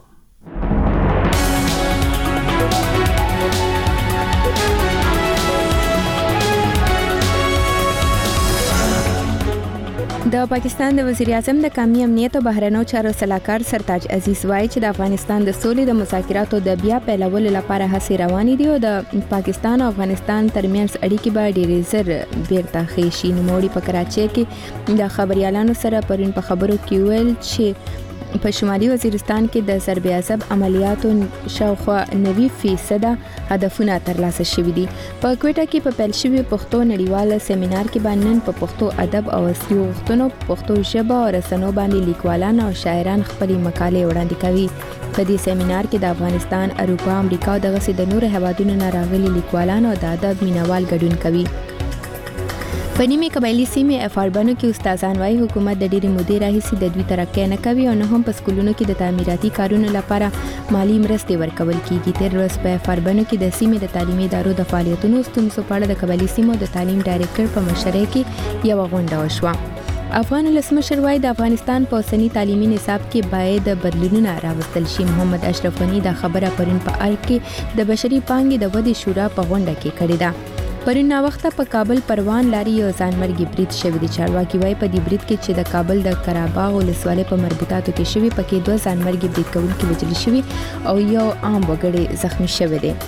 د پاکستان د وزیر اعظم د قومي امنیت او بهرنیو چارو سلاکار سرتاج عزیز وایي چې د افغانستان د سولې د مذاکراتو د بیا پیلولو لپاره هڅې روانې دي او د پاکستان او افغانستان ترمنځ اړیکې به ډېرې زر بیرته ښې شي. نوموړي په کراچۍ کې د خبريالانو سره پرون په خبرو کې ویل چې په شمالي وزیرستان کې د ضرب عصب عملیاتو شاوخوا 90% هدفونه ترلاسه شوي دي. په کوټه کې په پیل شوي پښتو نړیوال سیمینار کې باندې په پښتو ادب او اصلي غوښتنو پښتو ژبه او رسنیو باندې لیکوالان او شاعران خپل مقالې وړاندې کوي. په دې سیمینار کې د افغانستان، اروپا، امریکا او دغه د نورو هیوادونو نه راغلي لیکوالان او د ادب مینوال ګډون کوي. په نیمه قبایلی سیمې افاربانو کې استادان وايي حکومت د ډېرې مودې راهیسې د دوی ترقی نه کوي او نه هم په سکولونو کې د تعمیراتي کارونو لپاره مالی مرستې ورکول کیږي. تیر ورځ په افاربانو کې د سیمې د تعلیمي ادارو د فعالیتونو ستونزو په اړه د قبایلی سیمو د تعلیم ډایرکټر په مشرۍ کې یو غونډه وشوه. افغان ولسمشر وايي د افغانستان په اوسنی تعلیمي نصاب کې باید بدلونونه راوستل شي. محمد اشرف غنی دا خبره پرون په ارګ کې د بشري پانګې د ودې شورا په غونډه کې کړې ده. پرون وخته په کابل پروان لاري یو ځانمرګي برید شوی دی. چارواکي وايي په دې برید کې چې د کابل د قراباغ ولسوالۍ په مربوطاتو کې شوی پکې 2 ځانمرګي برید کوونکي وژل شوي او یو عام وګړی زخمی شوی دی.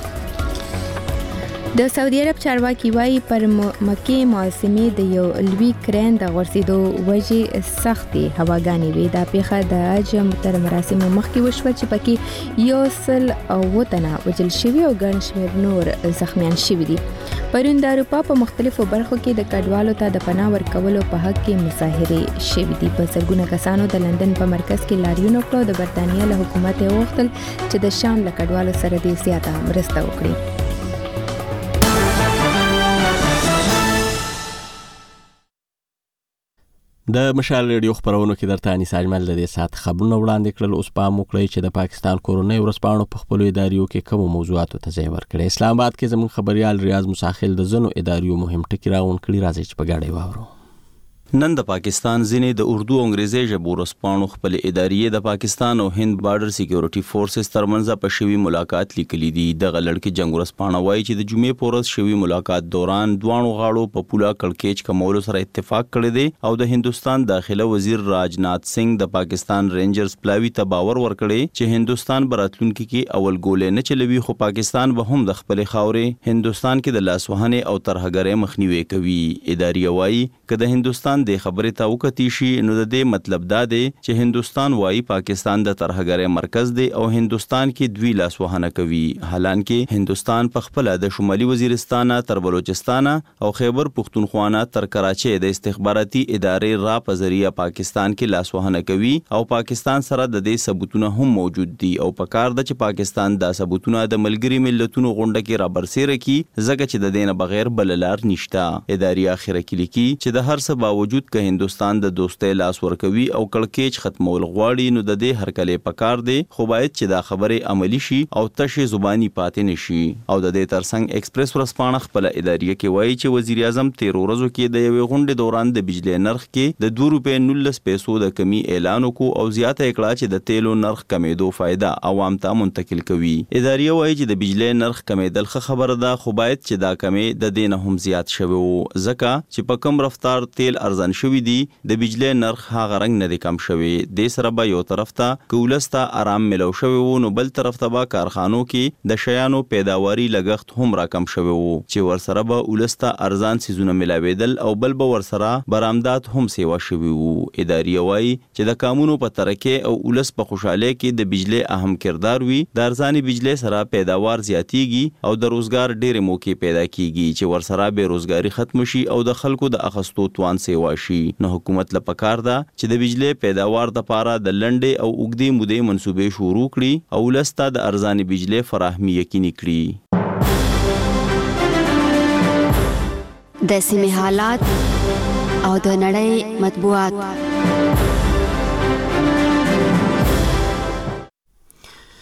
د سعودي عرب چارواکي وايي پر مکه معظمه د یو لوی کرین د غورځېدو وجې سختې هواګانې وې. دا پیښه د حج تر مراسمو مخکې وشوه چې پکې 100 تنه وژل شوي او ګڼ شمېر نور زخمیان شوي دي. پرون د اروپا په مختلفو برخو کې د کډوالو ته د پناه ورکولو په حق کې مظاهرې شوي دي. په زرګونه کسانو د لندن په مرکز کې لاریون وکړ. د برتانیا له حکومت یې وغوښتل چې د شام له کډوالو سره د زیاته مرسته وکړي. د مشال ریډیو خبرونو کې درته انیس اجمل د دې سات خبرونه وړاندې کړل. اوس پام وکړئ چې د پاکستان کورونی ورځپاڼو په خپلو اداریو کې کومو موضوعاتو ته ځای ورکړی. اسلام آباد کې زموږ خبريال ریاض مساخل د ځینو اداریو مهم ټکي راغونډ کړي. راځي چې په ګډه واورو. نن د پاکستان ځینې د اردو او انګریزي ژبو ورځپاڼو خپل ادارې د پاکستان او هند بارډر سکیورټي فورسز ترمنځ په شوی ملاقات لیکلي دي. د غلړ جنگ ورځپاڼه وايي چې د جمعې په ورځ شوی ملاقات دوران دوانو غاړو په پولا کړکېچ کمولو سره اتفاق کړی دی او د هندستان داخله وزیر راجنات سنگ د پاکستان رینجرز پلاوی ته باور ورکړی چې هندستان براتلونکو کې اول ګولې نه چلوي خو پاکستان به هم د خپل خاورې هندستان کې د لاسوهنې او ترهګرۍ مخنیوي کوي. ادارې وايي چې د هندستان د خبرې ته وکتی شي نو د دې مطلب دا دی چې هندستان وايي پاکستان د ترهګرۍ مرکز دی او هندستان کې دوی لاسوهنه کوي. حالانکه هندستان په خپل د شمالي وزیرستان تر بلوچستان او خیبر پختونخوا تر کراچۍ د استخباراتي ادارې را په ذریعہ پاکستان کې لاسوهنه کوي او پاکستان سره د دې ثبوتونه هم موجود دي او په کار د چې پاکستان دا ثبوتونه د ملګری ملتونو غونډه کې را برسېره کی ځکه چې د دې نه بغیر بل لار نشته. ادارې اخره کې لیکي چې د هر څه باوجود که هندستان د دوستۍ لاس ورکوي او کړکېچ ختمول غواړي نو د دې هرکلې پکار دی خو باید چې دا خبره عملی شي او تشه زبانی پاتې نشي. او د دې ترڅنګ ایکسپریس ورځپاڼه خپل ادارې کې وایي چې وزیر اعظم 13 ورځو کې د یوې غونډې دوران د بجلی نرخ کې د 2 روپۍ 19 پیسو د کمی اعلان وکړ او زیاته کړه چې د تیلو نرخ کمیدو فائدہ عوام ته منتقل کوي. ادارې وایي چې د بجلی نرخ کمیدل خبره ده خو باید چې دا کمی د دې نه هم زیات شوی وو ځکه چې په کم رفتار تیل ارزان شوی دی د بجلی نرخ هغه رنګ نه دی کم شوی. د سره به یو طرف ته کولستا آرام ملو شوی وو نو بل طرف ته به کارخانو کې د شیانو پیداواری لګښت هم را کم شوی وو چې ورسره به ولستا ارزان سيزونه ملاویدل او بل به ورسره برآمدات هم سیوا شوی وو. ادارې وايي چې د قانونو په ترکه او ولس په خوشاله کې د بجلی اهم کردار وي. د ارزاني بجلی سره پیداوار زیاتیږي او د روزګار ډېر موقع پیدا کیږي چې ورسره به روزګاری ختم شي او د خلکو د اخستو توان سیوا شي. نو حکومت له پکار ده چې د بجلی پیداوار د پاره د لنډې او اوږدې مودې منصوبې شروع کړي او لسته د ارزاني بجلی فراهمي یقیني کړي. د سیمې حالات او د نړۍ مطبوعات.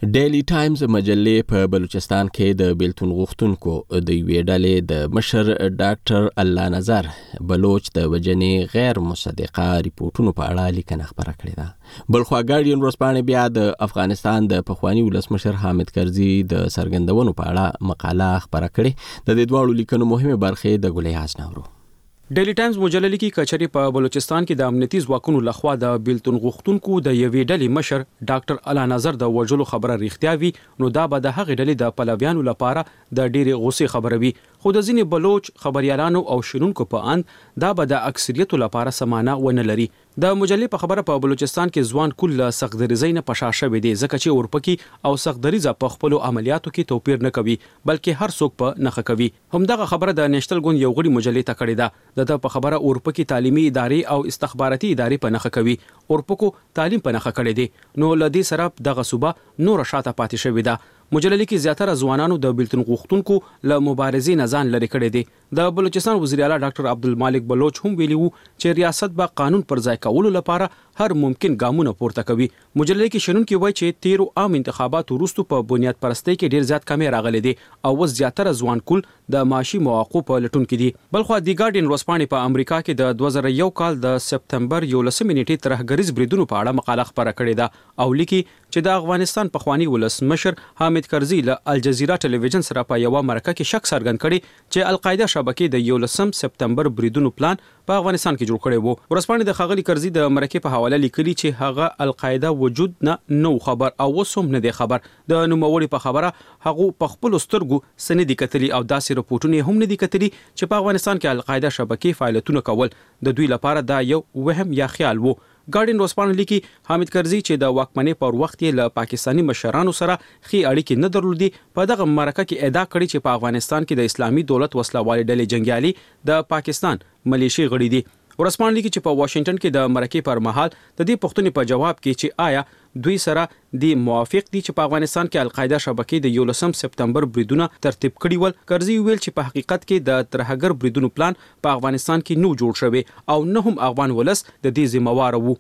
ډیلی ټایمز مجلې په بلوچستان کې د بیلتون غوښتونکو د یوې ډلې د مشر ډاکټر الله نظر بلوچ د وجنې غیر مصدقه ریپورتونو په اړه لیکنه خپره کړې ده. بلخوا ګارډین ورځپاڼې بیا د افغانستان د پخواني ولسمشر حامد کرزي د څرګندونو په اړه مقاله خپره کړې. د دې دواړو لیکنو مهمه برخې د ګلیاز نورو. ډیلی ټایمز مجله لیکي کچري په بلوچستان کې د امنیتي ځواکونو لخوا د بیلتون غوښتونکو د یوې ډلې مشر ډاکټر الله نظر د وژلو خبره رښتیا وي نو دا به د هغې ډلې د پلویانو لپاره د ډېرې غوسې خبره وي. خو د ځینې بلوچ خبريالانو او شنونکو په اند دا به د اکثریتو لپاره سمانه ونه لري. د مجلې په خبره په بلوچستان کې ځوان کل سختدریزۍ نه پشا شوی دی ځکه چې اورپکي او سختدریزه په خپل عملیاتو کې توپیر نه کوي بلکې هر څوک په نخښه کوي. همدغه خبره د نېشنل ګوند یو غړي مجلې ته کړې ده. د په خبره اورپکي تعلیمي ادارې او استخباراتي ادارې په نخښه کوي. اورپکو تعلیم په نخښه کړی دی نو لدی سره دغه صوبه نور شاته پاتې شوی ده. مجلې کې زیاتره ځوانانو د بیلتون غوښتونکو له مبارزې نه ځان لرې کړی دی. د بلوچستان وزیر اعلی ډاکټر عبدالمالک بلوچ هم ویلي وو چې ریاست به قانون پر ځای کولو لپاره هر ممکن ګامونه پورته کوي. مجلې کې شنونکي وایي چې تیرو عام انتخاباتو وروسته په بنیاد پرستۍ کې ډیر زیات کمی راغلي دي او اوس زیاتره ځوان کول د معاشي مواقعو په لټون کې دي. بلخو دی ګارډین ورځپاڼې په امریکا کې د 2001 کال د سپتمبر 11 نیټې ترهګریز بریدونو په اړه مقاله خپره کړې ده او لیکي چې د افغانستان پخوانی ولسمشر حامد کرزي له الجزیره ټلویزیون سره په یو مرکه کې شک څرګند کړي چې القاعده شبکې د 11 سپتمبر بریدونو پلان په افغانستان کې جوړ کړی وو. ورځپاڼې د ښاغلي کرزي د مرکه په حواله لیکلي چې هغه القاعده وجود نه خبر او وسوم نه دی خبر. د نوموړي په خبره هغه په خپل سترګو سندې کتلي او داسې رپورټونه هم نه دي کتلي چې په افغانستان کې القاعده شبکې فعالیتونه کول د دوی لپاره دا یو وهم یا خیال وو. ګارډین ورځپاڼه لیکي حامد کرزي چې د واکمنۍ پر وخت یې له پاکستاني مشرانو سره خې اړیکې نه درلودي په دغه مرکه کې ادعا کړې چې په افغانستان کې د اسلامي دولت وسلوالې ډلې جنگیالي د پاکستان ملیشي غړي دي. ورځپاڼه لیکي چې په واشنگټن کې د مرکې پر مهال د دې پوښتنې په جواب کې چې آیا دوی سره د موافق دي چې په افغانستان کې القاعده شبکې د 11 سپتمبر بریدونه ترتیب کړي ول. کرزي ویل چې په حقیقت کې د ترهګر بریدونو پلان په افغانستان کې نو جوړ شوی او نه هم افغان ولس د دې ذمہوار وو.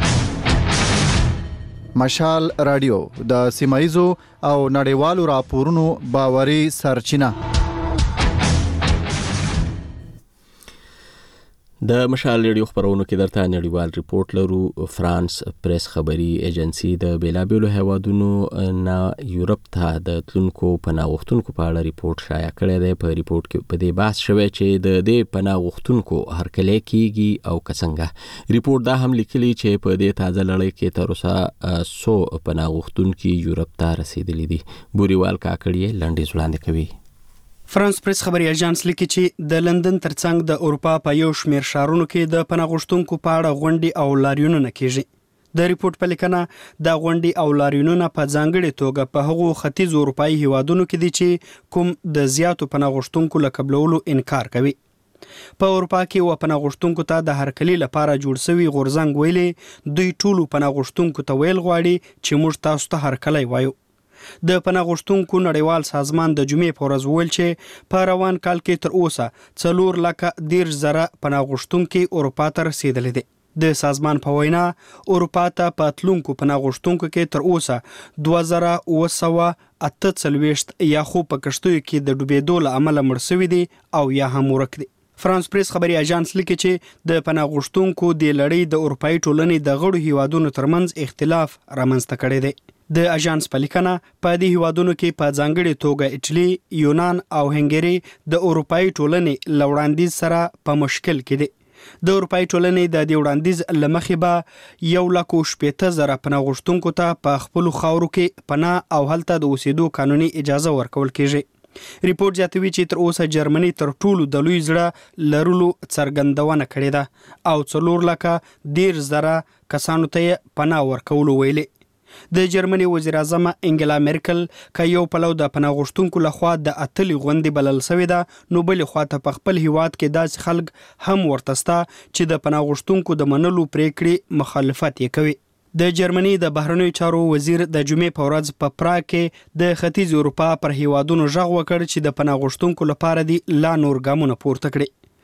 مشال رادیو د سیمایزو او نړیوالو راپورونو باوري سرچینه. د مشال ریډیو خبرونو کې درته نړیوال ریپورت لرو. فرانس پریس خبري ایجنسی د بیلابیلو هیوادونو نه یورپ ته د تلونکو پناه غوښتونکو په اړه ریپورت شایع کړی دی. په ریپورت کې په دې بحث شوی چې د دې پناه غوښتونکو هرکلی کیږي او څنګه. ریپورت دا هم لیکلي چې په دې تازه لړۍ کې تر اوسه 100 پناه غوښتونکي یورپ ته رسیدلي دي. بوریوال کاکړي لنډیز وړاندې کوي. فرانس پریس خبري اژانس لیکي چې د لندن ترڅنګ د اروپا په یو شمېر ښارونو کې د پناه غوښتونکو په اړه غونډې او لاریونونه کیږي. د ریپورت په لیکنه د غونډې او لاریونونه په ځانګړې توګه په هغو ختیځ اروپایي هیوادونو کې دي چې کوم د زیاتو پناه غوښتونکو له قبلولو انکار کوي. په اروپا کې و پناه غوښتونکو ته د هرکلي لپاره جوړ شوی غورځنګ ویلي دوی ټولو پناه غوښتونکو ته ویل غواړي چې موږ تاسو ته هرکلی وایو. د پناه غوښتونکو نړیوال سازمان د جمعې په ورځ ویل چې په روان کال کې تر اوسه 4,10,000 پناه غوښتونکي اروپا ته رسیدلي دي. د سازمان په وینا اروپا ته په تلونکو پناه غوښتونکو کې تر اوسه 2,948 یا خو په کشتیو کې د ډوبېدو له امله مړ شوي دي او یا هم ورک دي. فرانس پریس خبري اژانس لیکي چې د پناه غوښتونکو د لړۍ د اروپایي ټولنې د غړو هیوادونو ترمنځ اختلاف رامنځته کړی دی. د اژانس په لیکنه په دې هیوادونو کې په ځانګړې توګه ایټالي، یونان او هنګري د اروپایي ټولنې له وړاندیز سره په مشکل کې دي. د اروپایي ټولنې د دې وړاندیز له مخې به 1,80,000 پناه غوښتونکو ته په خپلو خاورو کې پناه او هلته د اوسېدو قانوني اجازه ورکول کېږي. ریپورت زیاتوي چې تر اوسه جرمني تر ټولو د لوی زړه لرلو څرګندونه کړې ده او 4,10,000 کسانو ته پناه ورکولو ویلي. د جرمني وزیر اعظم انګلا میرکل که یو پلو د پناه غوښتونکو لخوا د اتلې غونډې بلل شوې ده نو بلې خواته په خپل هیواد کې داسې خلک هم ورته شته چې د پناه غوښتونکو د منلو پریکړې مخالفت یې کوي. د جرمني د بهرنیو چارو وزیر د جمعې په ورځ په پراګ کې د ختیځ اروپا پر هیوادونو غږ وکړ چې د پناه غوښتونکو لپاره دي لا نور ګامونه پورته کړي.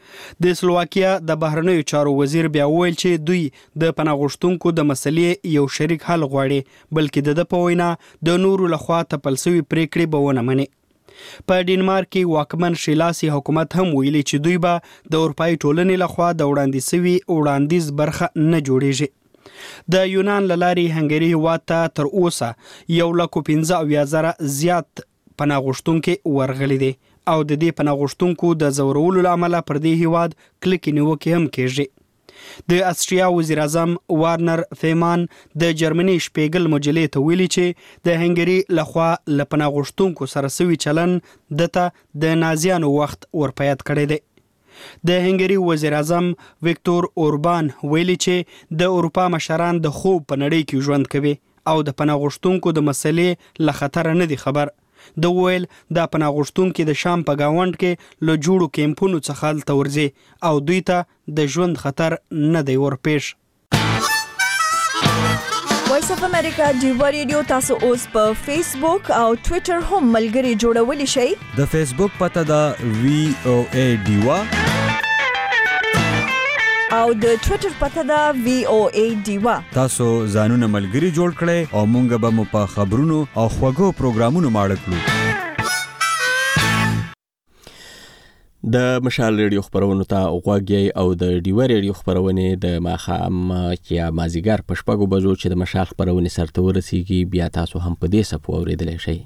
د سلوواکیا د بهرنیو چارو وزیر بیا ویل چې دوی د پناه غوښتونکو د مسلې یو شریک حل غواړي، بلکې د په وینا د نورو لخوا تپل شوي پریکړې به ونه مني. په ډینمارک کې واکمن شیلاسي حکومت هم ویلي چې دوی به د اروپایي ټولنې لخوا د وړاندې شوي وړاندیز برخه نه جوړیږي. د یونان له لارې هنګري هیواد ته تر اوسه 115,000 زیات پناه غوښتونکي ورغلي دي او د دې پناه غوښتونکو د ځورولو له امله پر دې هیواد کلکې نیوکې هم کېږي. د استریا وزیر اعظم وارنر فیمان د جرمني شپیګل مجلې ته ویلي چې د هنګري لخوا له پناه غوښتونکو سره سوي چلن دته د نازیانو وخت ورپیاد کړی دی. د هنګري وزیر اعظم ویکتور اوربان ویلي چې د اروپا مشران د خوب په نړۍ کې ژوند کوي او د پناه غوښتونکو د مسلې له خطر نه دي خبر. د ویل د پناه غوښتونکو د شام په گاوند کې له جوړو کیمپونو څخه هلته ورځي او دوی ته د ژوند خطر نه دی ورپېښ. وایس اف امریکا ډیوا ریډیو تاسو اوس په فیسبوک او ټوئیټر هم ملګري جوړولی شئ. د فیسبوک پته ده VOA ډیوا او د ټوئیټر پته ده VOA ډیوا. تاسو ځانونه ملګري جوړ کړئ او مونږ به مو په خبرونو او خوږو پروګرامونو ماړه کړو. د مشال ریډیو خبرونو ته غوږی او د ډیوا ریډیو خبرونه د ماښام یا مازیګر په 6 بجو چې د مشال خبرونه سرته ورسیږي بیا تاسو هم په دې سپو اوریدلی شئ.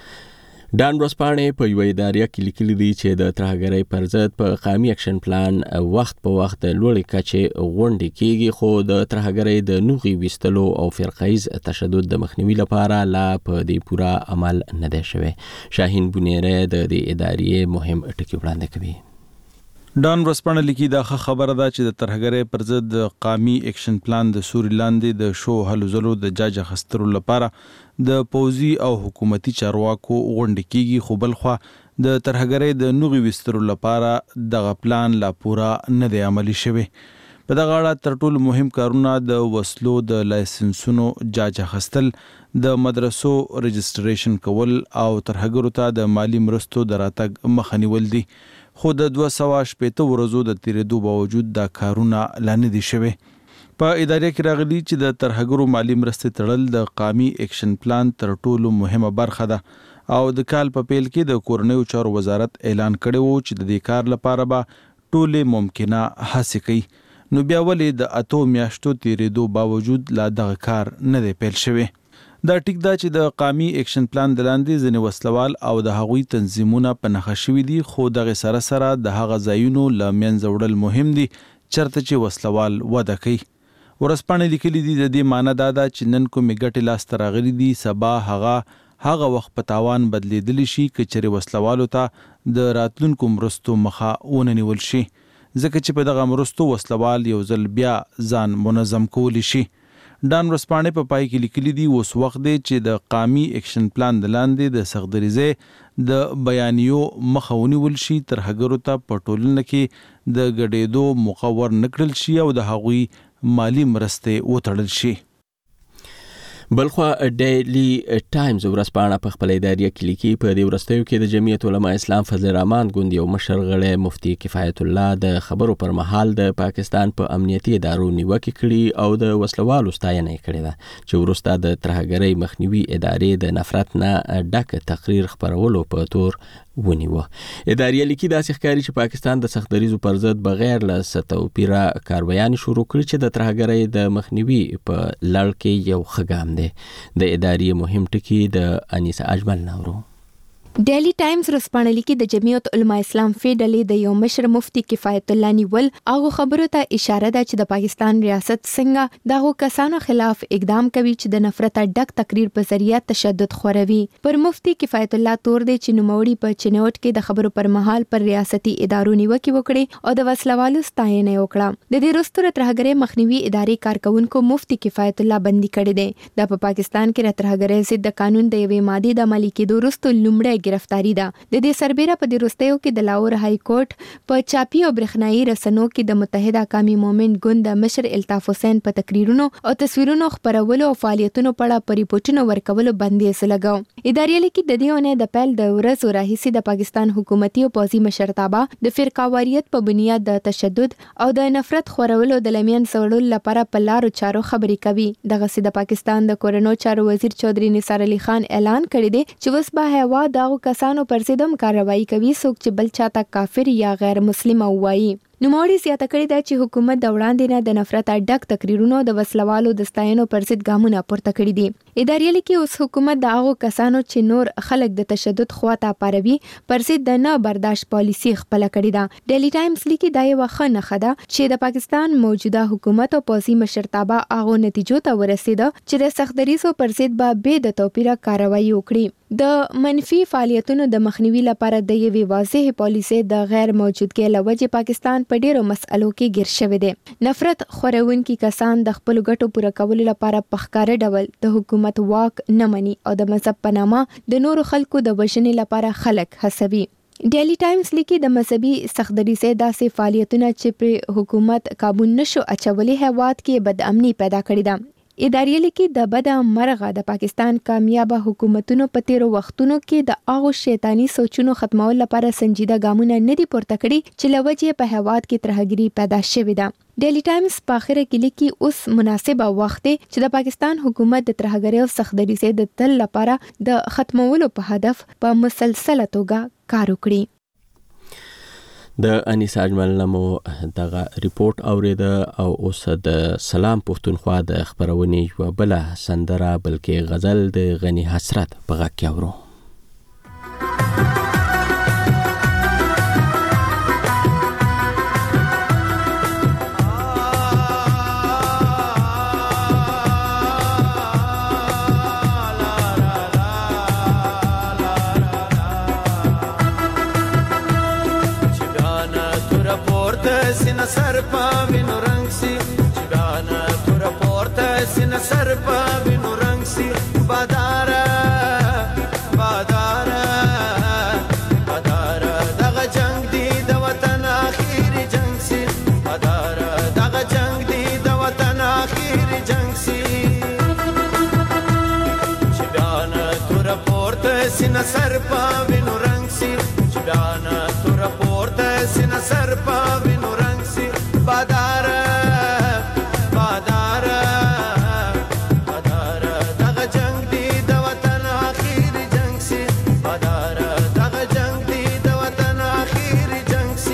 ډان ورځپاڼې په یوه اداریه کې لیکلي دي چې د ترهګرۍ پر ضد په قومي اکشن پلان وخت په وخت د لوړې کچې غونډې کېږي، خو د ترهګرۍ د نوغې ویستلو او فرقهیز تشدد د مخنیوي لپاره لا په دې پوره عمل نه دی شوی. شاهین بونیره د دې اداریې مهم ټکي وړاندې کوي. ډان ورځپاڼه لیکي دا خبره ده چې د ترهګرۍ پر ضد د قومي اکشن پلان د سوري لاندې د شو هلو ځلو د جاج اخیستلو لپاره د پوځي او حکومتي چارواکو غونډې کېږي، خو بلخوا د ترهګرۍ د نوغې ویستلو لپاره دغه پلان لا پوره نه دی عملي شوی. په دغه اړه تر ټولو مهم کارونه د وسلو د لایسنسونو جاج اخیستل، د مدرسو رجسټریشن کول او ترهګرو ته د مالی مرستو د راتګ مخه نیول دي. خو د 280 ورځو د تیریدو باوجود دا کارونه لا نه دي شوي. په ادارې کې راغلي چې د ترهګرو مالی مرستې تړل د قومي اکشن پلان تر ټولو مهمه برخه ده او د کال په پیل کې د کورنیو چارو وزارت اعلان کړی وو چې د دې کار لپاره به ټولې ممکنه هڅې کوي. نو بیا ولې د 8 میاشتو تیریدو باوجود لا دغه کار نه دی پیل شوی؟ دا ټیک دا چې د قومي اکشن پلان د لاندې ځینې وسلوال او د هغوی تنظیمونه په نښه شوي دي، خو دغه سره سره د هغه ځایونو له منځه وړل مهم دي چرته چې وسلوال وده کوي. ورځپاڼې لیکلي دي د دې معنی دا ده چې نن کومې ګټې لاسته راغلي دي سبا هغه وخت په تاوان بدلیدلی شي که چېرې وسلوالو ته د راتلونکو مرستو مخه ونه نیول شي، ځکه چې په دغه مرستو وسلوال یو ځل بیا ځان منظم کولی شي. ډان ورځپاڼې په پای کې لیکلي دي اوس وخت دی چې د قومي اکشن پلان د لاندې د سختدریزۍ د بیانیو مخه ونیول شي، ترهګرو ته په ټولنه کې د ګډېدو موقع ورنکړل شي او د هغوی مالی مرستې وتړل شي. بلخوا ډیلی ټایمز ورځپاڼه په خپل اداریه کې لیکي په دې وروستیو کې د جمعیت علما اسلام فضل الرحمن ګوند یو مشر غړی مفتی کفایت الله د خبرو پر مهال د پاکستان په امنیتي ادارو نیوکې کړي او د وسلوالو ستاینه یې کړې ده چې وروسته د ترهګرۍ مخنیوي ادارې د نفرت نه ډک تقریر خپرولو په تور ونیوه. اداریه لیکي داسې ښکاري چې پاکستان د سختدریزو پر ضد بغیر له څه توپیره کارویانې شروع کړي چې د ترهګرۍ د مخنیوي په لړ کې یو ښه ګام دی. د ادارې مهم ټکي د انیسه اجمل نورو. ډیلی ټایمز ورځپاڼه لیکي د جمعیت علما اسلام ډلې د یو مشر مفتی کفایت الله نیول هغه خبرو ته اشاره ده چې د پاکستان ریاست څنګه دغه کسانو خلاف اقدام کوي چې د نفرت ډک تقریر په ذریعہ تشدد خوروي. پر مفتی کفایت الله تور دی چې نوموړي په چنوټ کې د خبرو پر مهال پر ریاستي ادارو نیوکې وکړي او د وسلوالو ستاینه وکړه. د دې وروسته ترهګرۍ مخنیوي ادارې کارکونکو مفتی کفایت الله بندي کړی دی. د پاکستان کې ترهګرۍ ضد قانون د یوې ماده د عملي کېدو وروسته لومړی گرفتاری ده. د دې سربېره په دې وروستیو کې د لاهور های کورټ په چاپي او برېښنایي رسنیو کې د متحده قومي مومنت ګوند د مشر الطاف حسین په تقریرونو او تصویرونو خپرولو او فعالیتونو په اړه ریپورتونو ورکولو بندیز لګاو. اداري لیکي د دې اونۍ د پیل د ورځو راهیسې د پاکستان حکومتي او پوځي مشرتابه د فرقاواریت په بنیاد د تشدد او د نفرت خورولو د لمین سوړلو لپاره په لارو چارو خبرې کوي. دغه د پاکستان د کورونو چارو وزیر چودري نثار علي خان اعلان کړی دی چې اوس به هوا دغه کسانو پر ضد هم کاروایی کوي څوک چې بل چاته کافر یا غیر مسلم وایي. نوموړي زیاته کړې ده چې حکومت د وړاندې نه د نفرت ډک تقریرونو د وسلوالو د ستاینو پر ضد ګامونه پورته کړي دي. اداري لیکي اوس حکومت د هغو کسانو چې نور خلک د تشدد خواته پاروي پر ضد د نه برداشت پالیسي خپله کړې ده. ډیلی ټایمز لیکي دا یوه ښه نښه ده چې د پاکستان موجوده حکومت او پوځي مشرتابه هغو نتیجو ته ورسېده چې د سخت دریځو پر ضد به بې د توپیره کاروایی وکړي. د منفي فعالیتونو د مخنیوي لپاره د یوې واضح پالیسۍ د غیر موجودګۍ له وجې پاکستان په ډیرو مسألو کې ګیر شوی دی. نفرت خورونکي کسان د خپلو ګټو پوره کولو لپاره په ښکاره ډول د حکومت واک نه مني او د مذهب په نامه د نورو خلکو د وژنې لپاره خلک هڅوي. ډیلی ټایمز لیکي د مذهبي سختدریځۍ داسې فعالیتونه چې پر حکومت قابو نشو اچولي هیواد کې بدامني پیدا کړې ده. اداري لیکي د بده مرغه د پاکستان کامیابه حکومتونو په تیرو وختونو کې د هغو شیطاني سوچونو ختمولو لپاره سنجیده ګامونه نه دي پورته کړي چې له وجې په هیواد کې ترهګري پیدا شوې ده. ډیلی ټایمز په اخره کې لیکي اوس مناسبه وخت دی چې د پاکستان حکومت د ترهګرۍ او سختدریځۍ د تل لپاره د ختمولو په هدف په مسلسله توګه کار وکړي. د انیسا اجمل نمو دغه ریپورت اوریده او اوس د سلام پښتونخوا د خبرونې یوه بله سندره بلکې غزل د غني حسرت په غږ کې اورو. سر پا وینو رنگ سی چگانا تورا پورتا سین سر پا وینو رنگ سی بادارا بادارا بادارا دغه جنگ دی د وطن اخیری جنگ سی بادارا دغه جنگ دی د وطن اخیری جنگ سی چگانا تورا پورتا سین سر پا وینو رنگ سی چگانا تورا پورتا سین سر پا وینو رنگ بادارا بادارا بادارا دغه جنگ دی د وطن اخیری جنگ سی بادارا دغه جنگ دی د وطن اخیری جنگ سی.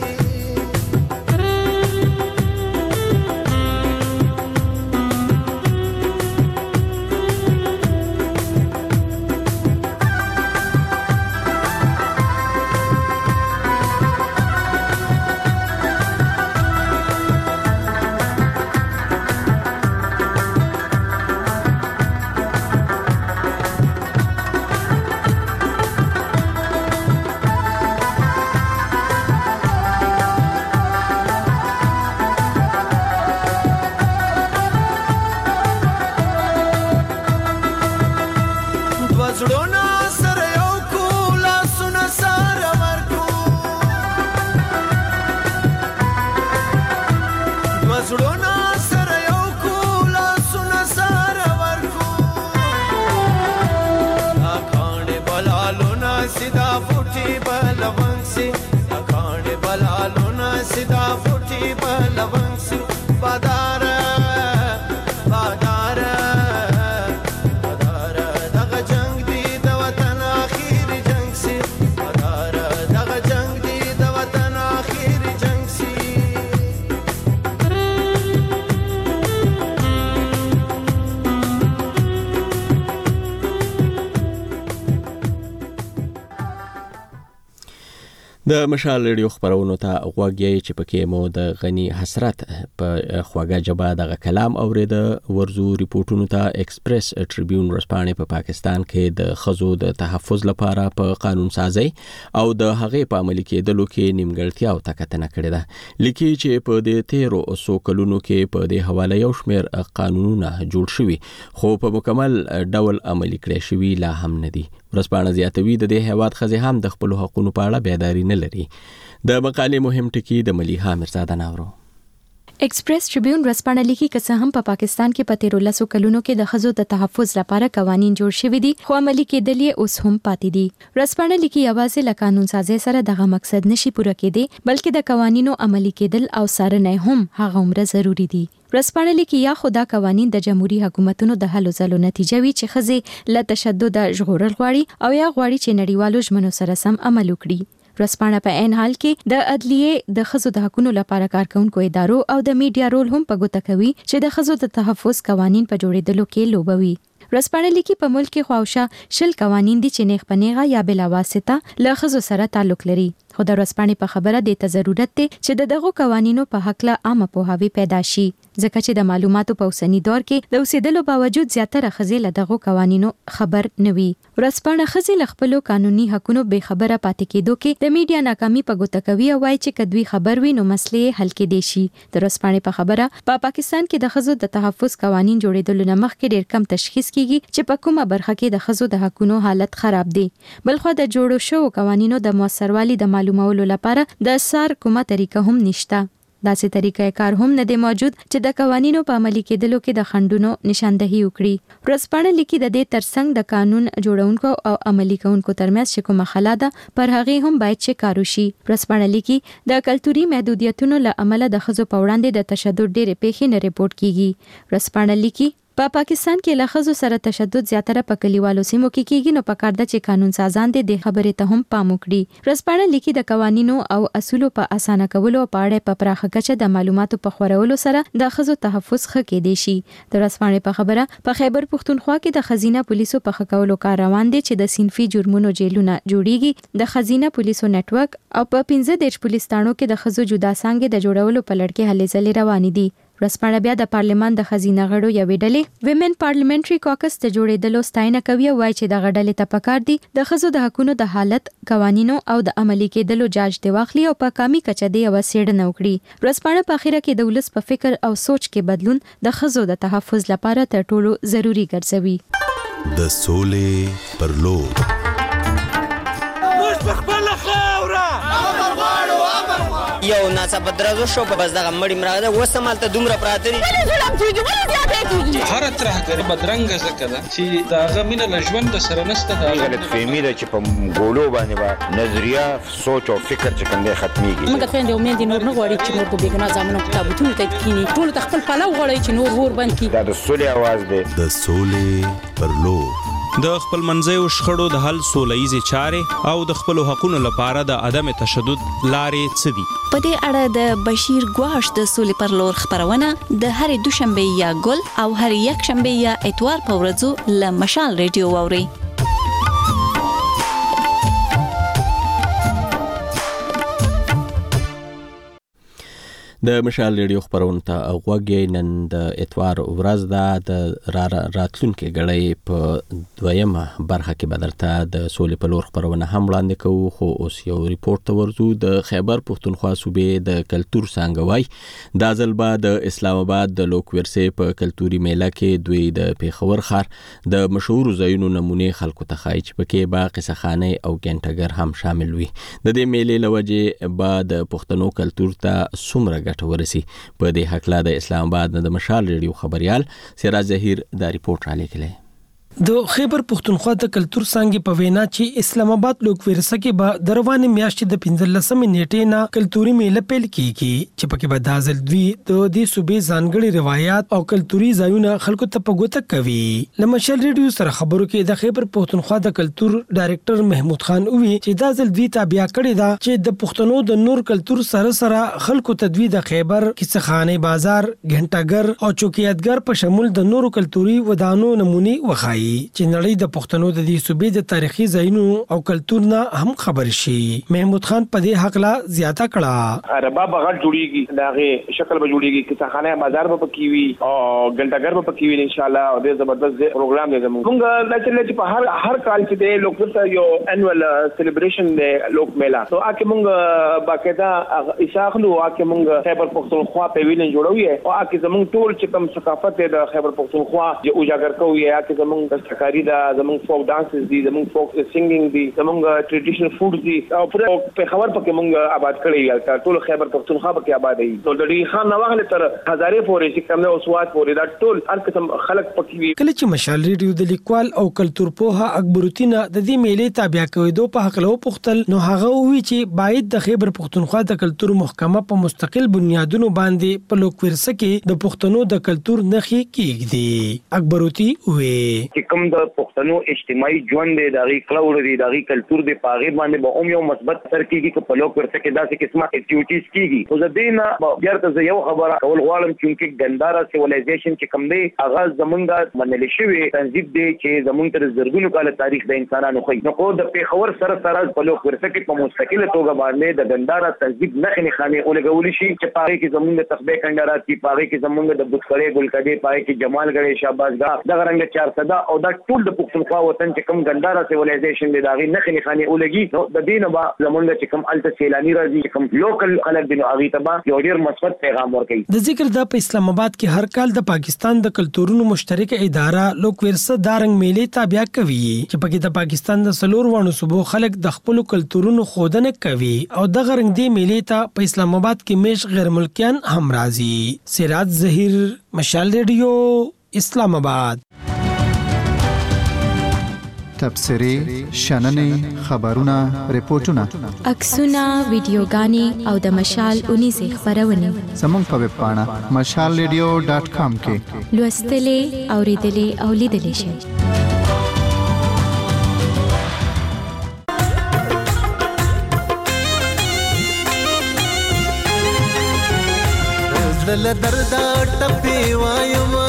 د مشال ریډیو خبرونو ته غوږ یې چې پکې مو د غني حسرت په خواږه ژبه دغه کلام اوریده. ورزو ریپورتونو ته ایکسپریس ټریبیون ورځپاڼې په پاکستان کې د ښځو د تحفظ لپاره په قانون سازي او د هغې په عملي کېدلو کې نیمګړتیاو ته کتنه کړې ده. لیکي چې په دې تیرو څو کلونو کې په دې حواله یو شمېر قانونونه جوړ شوي خو په مکمل ډول عملي کړی شوي لا هم نه دي. ورځپاڼه زیاتوي د دې هیواد ښځې هم د خپلو حقونو په اړه بیداري نه لري. د مقالې مهم ټکي د ملیحه میرزاده ناورو. ایکسپریس ټریبیون ورځپاڼه لیکي که څه هم په پاکستان کې په 13 کلونو کې د ښځو د تحفظ لپاره قوانین جوړ شوي دي خو عملي کېدل یې اوس هم پاتې دي. ورځپاڼه لیکي یوازې له قانون سازي سره دغه مقصد نشي پوره کېدی بلکې د قوانینو عملي کېدل او څارنه هم هغه عمره ضروری دي. ورځپاڼه لیکي یا خو دا قوانین د جمهوریت حکومتونو د هلو ځلو نتیجه وي چې ښځې له تشدد ژغورل غواړي او یا غواړي چې نړیوالو ژمنو سره سم عمل وکړي. ورځپاڼه په عین حال کې د عدلیې د ښځو د حقوقو لپاره کارکونکو ادارو او د میډیا رول هم په ګوته کوي چې د ښځو د تحفظ قوانین په جوړېدلو کې لوبوي. ورځپاڼه لیکي په ملک کې خواوشا 10 قوانین دي چې نیغ په نیغه یا بلا واسطه له ښځو سره تعلق لري. خو د ورځپاڼې په خبره د ته ضرورت دی چې د دغو قوانینو په حق له عامه پوهاوی پیدا شي ځکه چې د معلوماتو په اوسنی دور کې د اوسېدلو باوجود زیاتره ښځې له دغو قوانینو خبر نه وي. ورځپاڼه ښځې له خپلو قانوني حقونو بې خبره پاتې کېدو کې د میډیا ناکامي په ګوته کوي او وایي چې که دوی خبر وي نو مسلې حل کېدای شي. د ورځپاڼې په خبره په پاکستان کې د ښځو د تحفظ قوانین جوړېدلو نه مخکې ډېر کم تشخیص کیږي چې په کومه برخه کې د ښځو د حقونو حالت خراب دی. بلخو د جوړو شوو قوانینو د موثروالي د معلومولو لپاره د سار کومه طریقه هم نشته. داسې طریقې کار هم نه دی موجود چې د قوانینو په عملي کېدلو کې د خنډونو نشاندهي وکړي. ورځپاڼه لیکي د دې ترڅنګ د قانون جوړونکو او عملي کوونکو ترمنځ چې کومه خلا ده پر هغې هم باید چې کار وشي. ورځپاڼه لیکي د کلتوري محدودیتونو له امله د ښځو په وړاندې د تشدد ډېرې پیښې نه ریپورټ کیږي. ورځپاڼه لیکي په پاکستان کې له ښځو سره تشدد زیاتره په کلیوالو سیمو کې کیږي نو پکار ده چې قانون سازان دې د خبرې ته هم پام وکړي. ورځپاڼه لیکي د قوانینو او اصولو په اسانه کولو په اړه په پراخه کچه د معلوماتو په خورولو سره د ښځو تحفظ ښه کېدای شي. د ورځپاڼې په خبره په خیبر پښتونخوا کې د خزینه پولیسو په ښه کولو کار روان دی چې د صنفي جرمونو جیلونه جوړیږي. د خزینه پولیسو نتورک او په 15 پولیس تانو کې د ښځو جدا څانګې د جوړولو په لړ کې هلې ځلې روانې دي. ورځپاڼه بیا د پارلمان د خزینه غړو یوې ډلې ویمن پارلیمنټري کوکس ته جوړېدلو ستاینه کوي او وایي چې دغه ډلې ته پکار دي د ښځو د حقوقو د حالت قوانینو او د عملي کېدلو جاج دی واخلي او په کامي کچه دی او څېړنه وکړي. ورځپاڼه په اخیره کې د ولس په فکر او سوچ کې بدلون د ښځو د تحفظ لپاره تر ټولو ضروری ګرځوي. د سولې پر لور یو ناڅاپه درزو شو په بس دغه مړی مراغه وسه مالته دومره پراته دي هر طرح کې بدرنګ زکه ده چې داغه مینه له ژوند سره نسته دا غلط فهمي ده چې په ګولو باندې با نظریه سوچ او فکر چې کنده ختميږي. موږ خويندې امید نور نه غواړي چې نور په بیګنا ځامنو کتابونه ته کینی ټول خپل پلو غواړي چې نور ور بند کی. دا د سولې आवाज ده. د سولې پر لور د خپل منځیو شخړو د حل سولهییزې چارې او د خپلو حقونو لپاره د عدم تشدد لارې څه دي؟ په دې اړه د بشیر ګواش د سولې پر لور خبرونه د هرې دوشنبه یا ګل او هر یک شنبه یا اتوار په ورځو له مشال ریډیو واوري. د مشال ریډیو خبرونه ته غوږی نن د اتوار ورځ ده د راتلونکي غړی په دویمه برخه کې بدرته د سولې په لور خبرونه هم وړاندې کوو خو اوس یو ریپورت ته ورځو. د خیبر پښتونخوا صوبې د کلتور څانګه دا ځل به د اسلام آباد د لوک ورسې په کلتوري میله کې دوی د پیښور ښار د مشهور ځایونو نمونې خلکو ته ښایي چې پکې به قصه خانه او ګنټګر هم شامل وي. د دې میلې له وجې به د پښتنو کلتور ته څومره ورسي په دې حق لا د اسلام آباد د مشال ریډیو خبريال سراج ظهیر دا ریپورت را لیکلی. د خیبر پښتونخوا د کلتور څانګې په وینا چې اسلام آباد لوک ورسه کې به د روانې میاشتې د 15 نیټې نه کلتوري میله پیل کیږي چې پکې به د ځل دوی د دې صوبې ځانګړي روایت او کلتوري ځایونه خلکو ته په ګوته کوي. لمشل ریډیو سره خبرو کې د خیبر پښتونخوا د کلتور ډایریکټر محمود خان وی چې د ځل دوی تابع کړی دا چې د پښتنو د نور کلتور سره سره خلکو ته دوی د خیبر کیسه خانه بازار ګنټګر او چوکیاتګر په شمول د نورو کلتوري ودانو نمونې وخایي چې نړۍ د پښتنو د دې صوبې د تاریخي ځایونو او کلتور نه هم خبر شي. محمود خان په دې حق لا زیاته کړه. رباب غټ جوړیږي داغه شکل به جوړیږي کیسه خانه بازار به پکې وي او ګنټګر به پکې وي ان شاء الله او ډېر زبردست پروګرام دی زموږ د چې په هر کال چې د لوکل یو انوال سلیبریشن دی لوک میلا تو اکه موږ باقاعده اساخلو اکه موږ خیبر پښتونخوا په ویلن جوړوي او اکه زموږ ټول چې کوم ثقافت د خیبر پښتونخوا چې اجاگر کوي اکه زموږ دستکاری دا زمونږ فوک ډانسز دي زمونږ فوک سنگینګ دي زمونږ ټریډیشنل فوډ دي او پوره په خبر پکې مونږ آباد کړی ټول خیبر پختونخوا پکې آباد دي نو د دې خان نواغله تر هزارې پورې چې کوم او سواد پورې دا ټول هر قسم خلک پکې وي. کله چې مشال ریډیو د لیکوال او کلتور پوها اکبر الدین د دې میلې تابع کوي په حق له پختل نو هغه وی چې باید د خیبر پختونخوا د کلتور محکمه په مستقل بنیادونو باندې په لوک ورثه کې د پښتنو د کلتور نخي کېږي. اکبر الدین وی چې کوم د پښتنو اجتماعي ژوند دی دغه کلور دی دغه کلتور دی پاغه باندې به یو مثبت اثر کیږي چې په لوک ورثه کې داسې قسمه اکټیویټیز کیږي. خو زدينا بیرته یو خبره کول غواړم چې ګندارا سیویلایزیشن چې کوم دی هغه زمونږه منل شوی تنظیم دی چې زمونږ تر زرګونو کال تاریخ د انسانانو خو نو کو د پیښور سره په لوک ورثه کې په مستقله توګه باندې د ګندارا تنظیم نه خانه اولګول شي چې پاره کې زمونږ تخبه کندرات کې پاره کې زمونږ د بوتخړې ګلکدې پاره کې جمالګړې شاباسګاه د رنګ 400 او دا ټول د پښتونخوا وطن چې کوم ګندارا سیویلایزیشن دی داغي نه خانه اولګي نو د دینه با زمونږ چې کوم الته سیلانی راځي چې کوم لوکل خلک دی نو هغه تبا یو ډیر مثبت پیغام ورکړي. د ذکر د په اسلام آباد کې هر کال د پاکستان د کلتورونو مشترکه اداره لوک ورثه دارنګ میلې تابع کوي چې پکې د پاکستان د سلور وانو صوبو خلک د خپل کلتورونو خودنه کوي او د غرنګ دی میلې ته په اسلام آباد کې میش غیر ملکیان هم راځي. سراج ظهیر مشال ریډیو اسلام آباد. تبصری شننې خبرونه ریپورتونه عکسونه ویډیوګانې او د مشال 19 خبرونه زموږ په ویب پاڼه mashalradio.com کې لوستلې اوریدلې او لیدلې شئ. زړه دردا ټپي وایما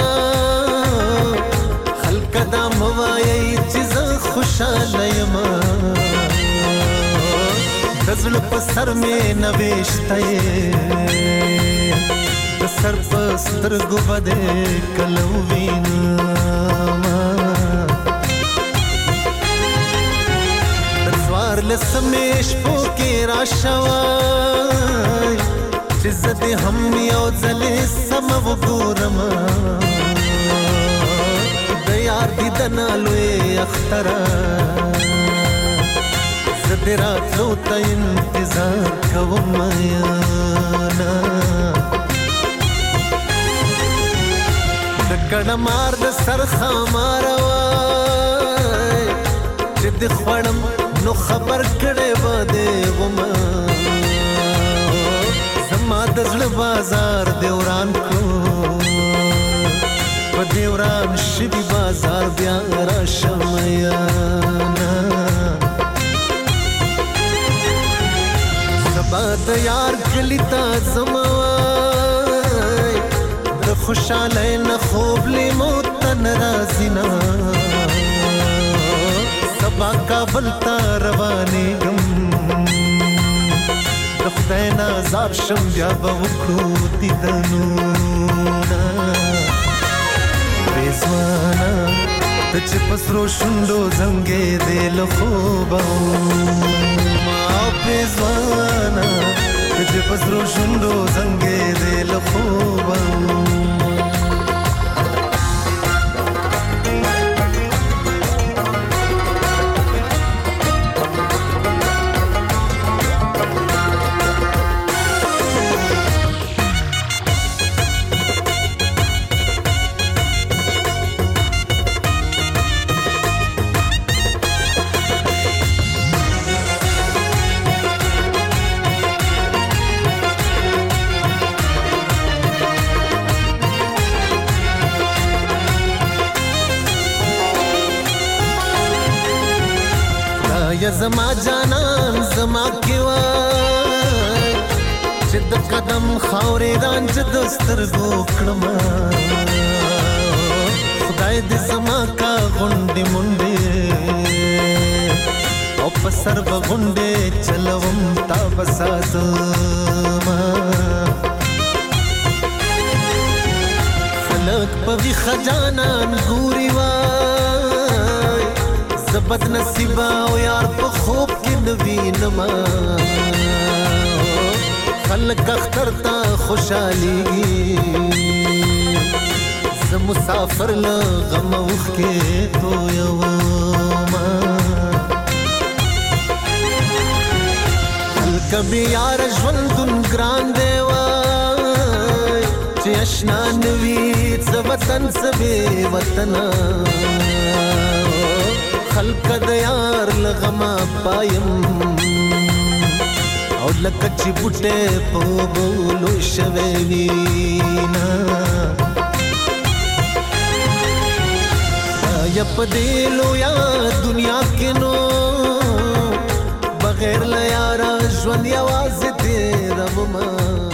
خلک دا موایي چې زه خوشاله یم د زړه په سر مې نوښته د سر په سترګو باندې کلو وینم د څوار لسمې شپو کې راشوای چې زه دې هم یو ځلې سم وګورم د یار دیدن لوی اختره زه دې راتلو ته انتظار کوم یانا د کډه مار د سر خامار وای چې دې خوړم نو خبر کړې و دې ومه ما د زړه بازار دیوران کو په دیوران شدي بازار بیا را شمایانا سبا د یار کلی تا زموای د خوشاله نه خوب لیمو تن رازینا سبا کابل تا روانې گم د خدای نازاب شم بیا به وکړو دیدنونه رضوانا ته چې په سرو شونډو زنګې دې له خوبه ما رضوانا ته چې په سرو شونډو زنګې دې له خوبه یا زما جانان زما کیوای چې د قدم خاورې رانج د سترګو کړم خدای دې زما کا غونډې مونډې او په سر به غونډې چلوم تا بساتما خلک په وی خجانان ګوري وای زبد نصیبا او یار په خوب کې نوینم خلک اختر تا خوشالي ز مسافر له غم اوخ کې تو یو ما کبي یار ژوندون ګران دی وای چې آشنا نوي څه وطن څه بې وطن خلق د یار لغما پایم او لکه چې بوټه په بولو شوي وینا یا پدیلو یا دنیا کې نو بغیر لا یارا ژوند یوازې دې رب ما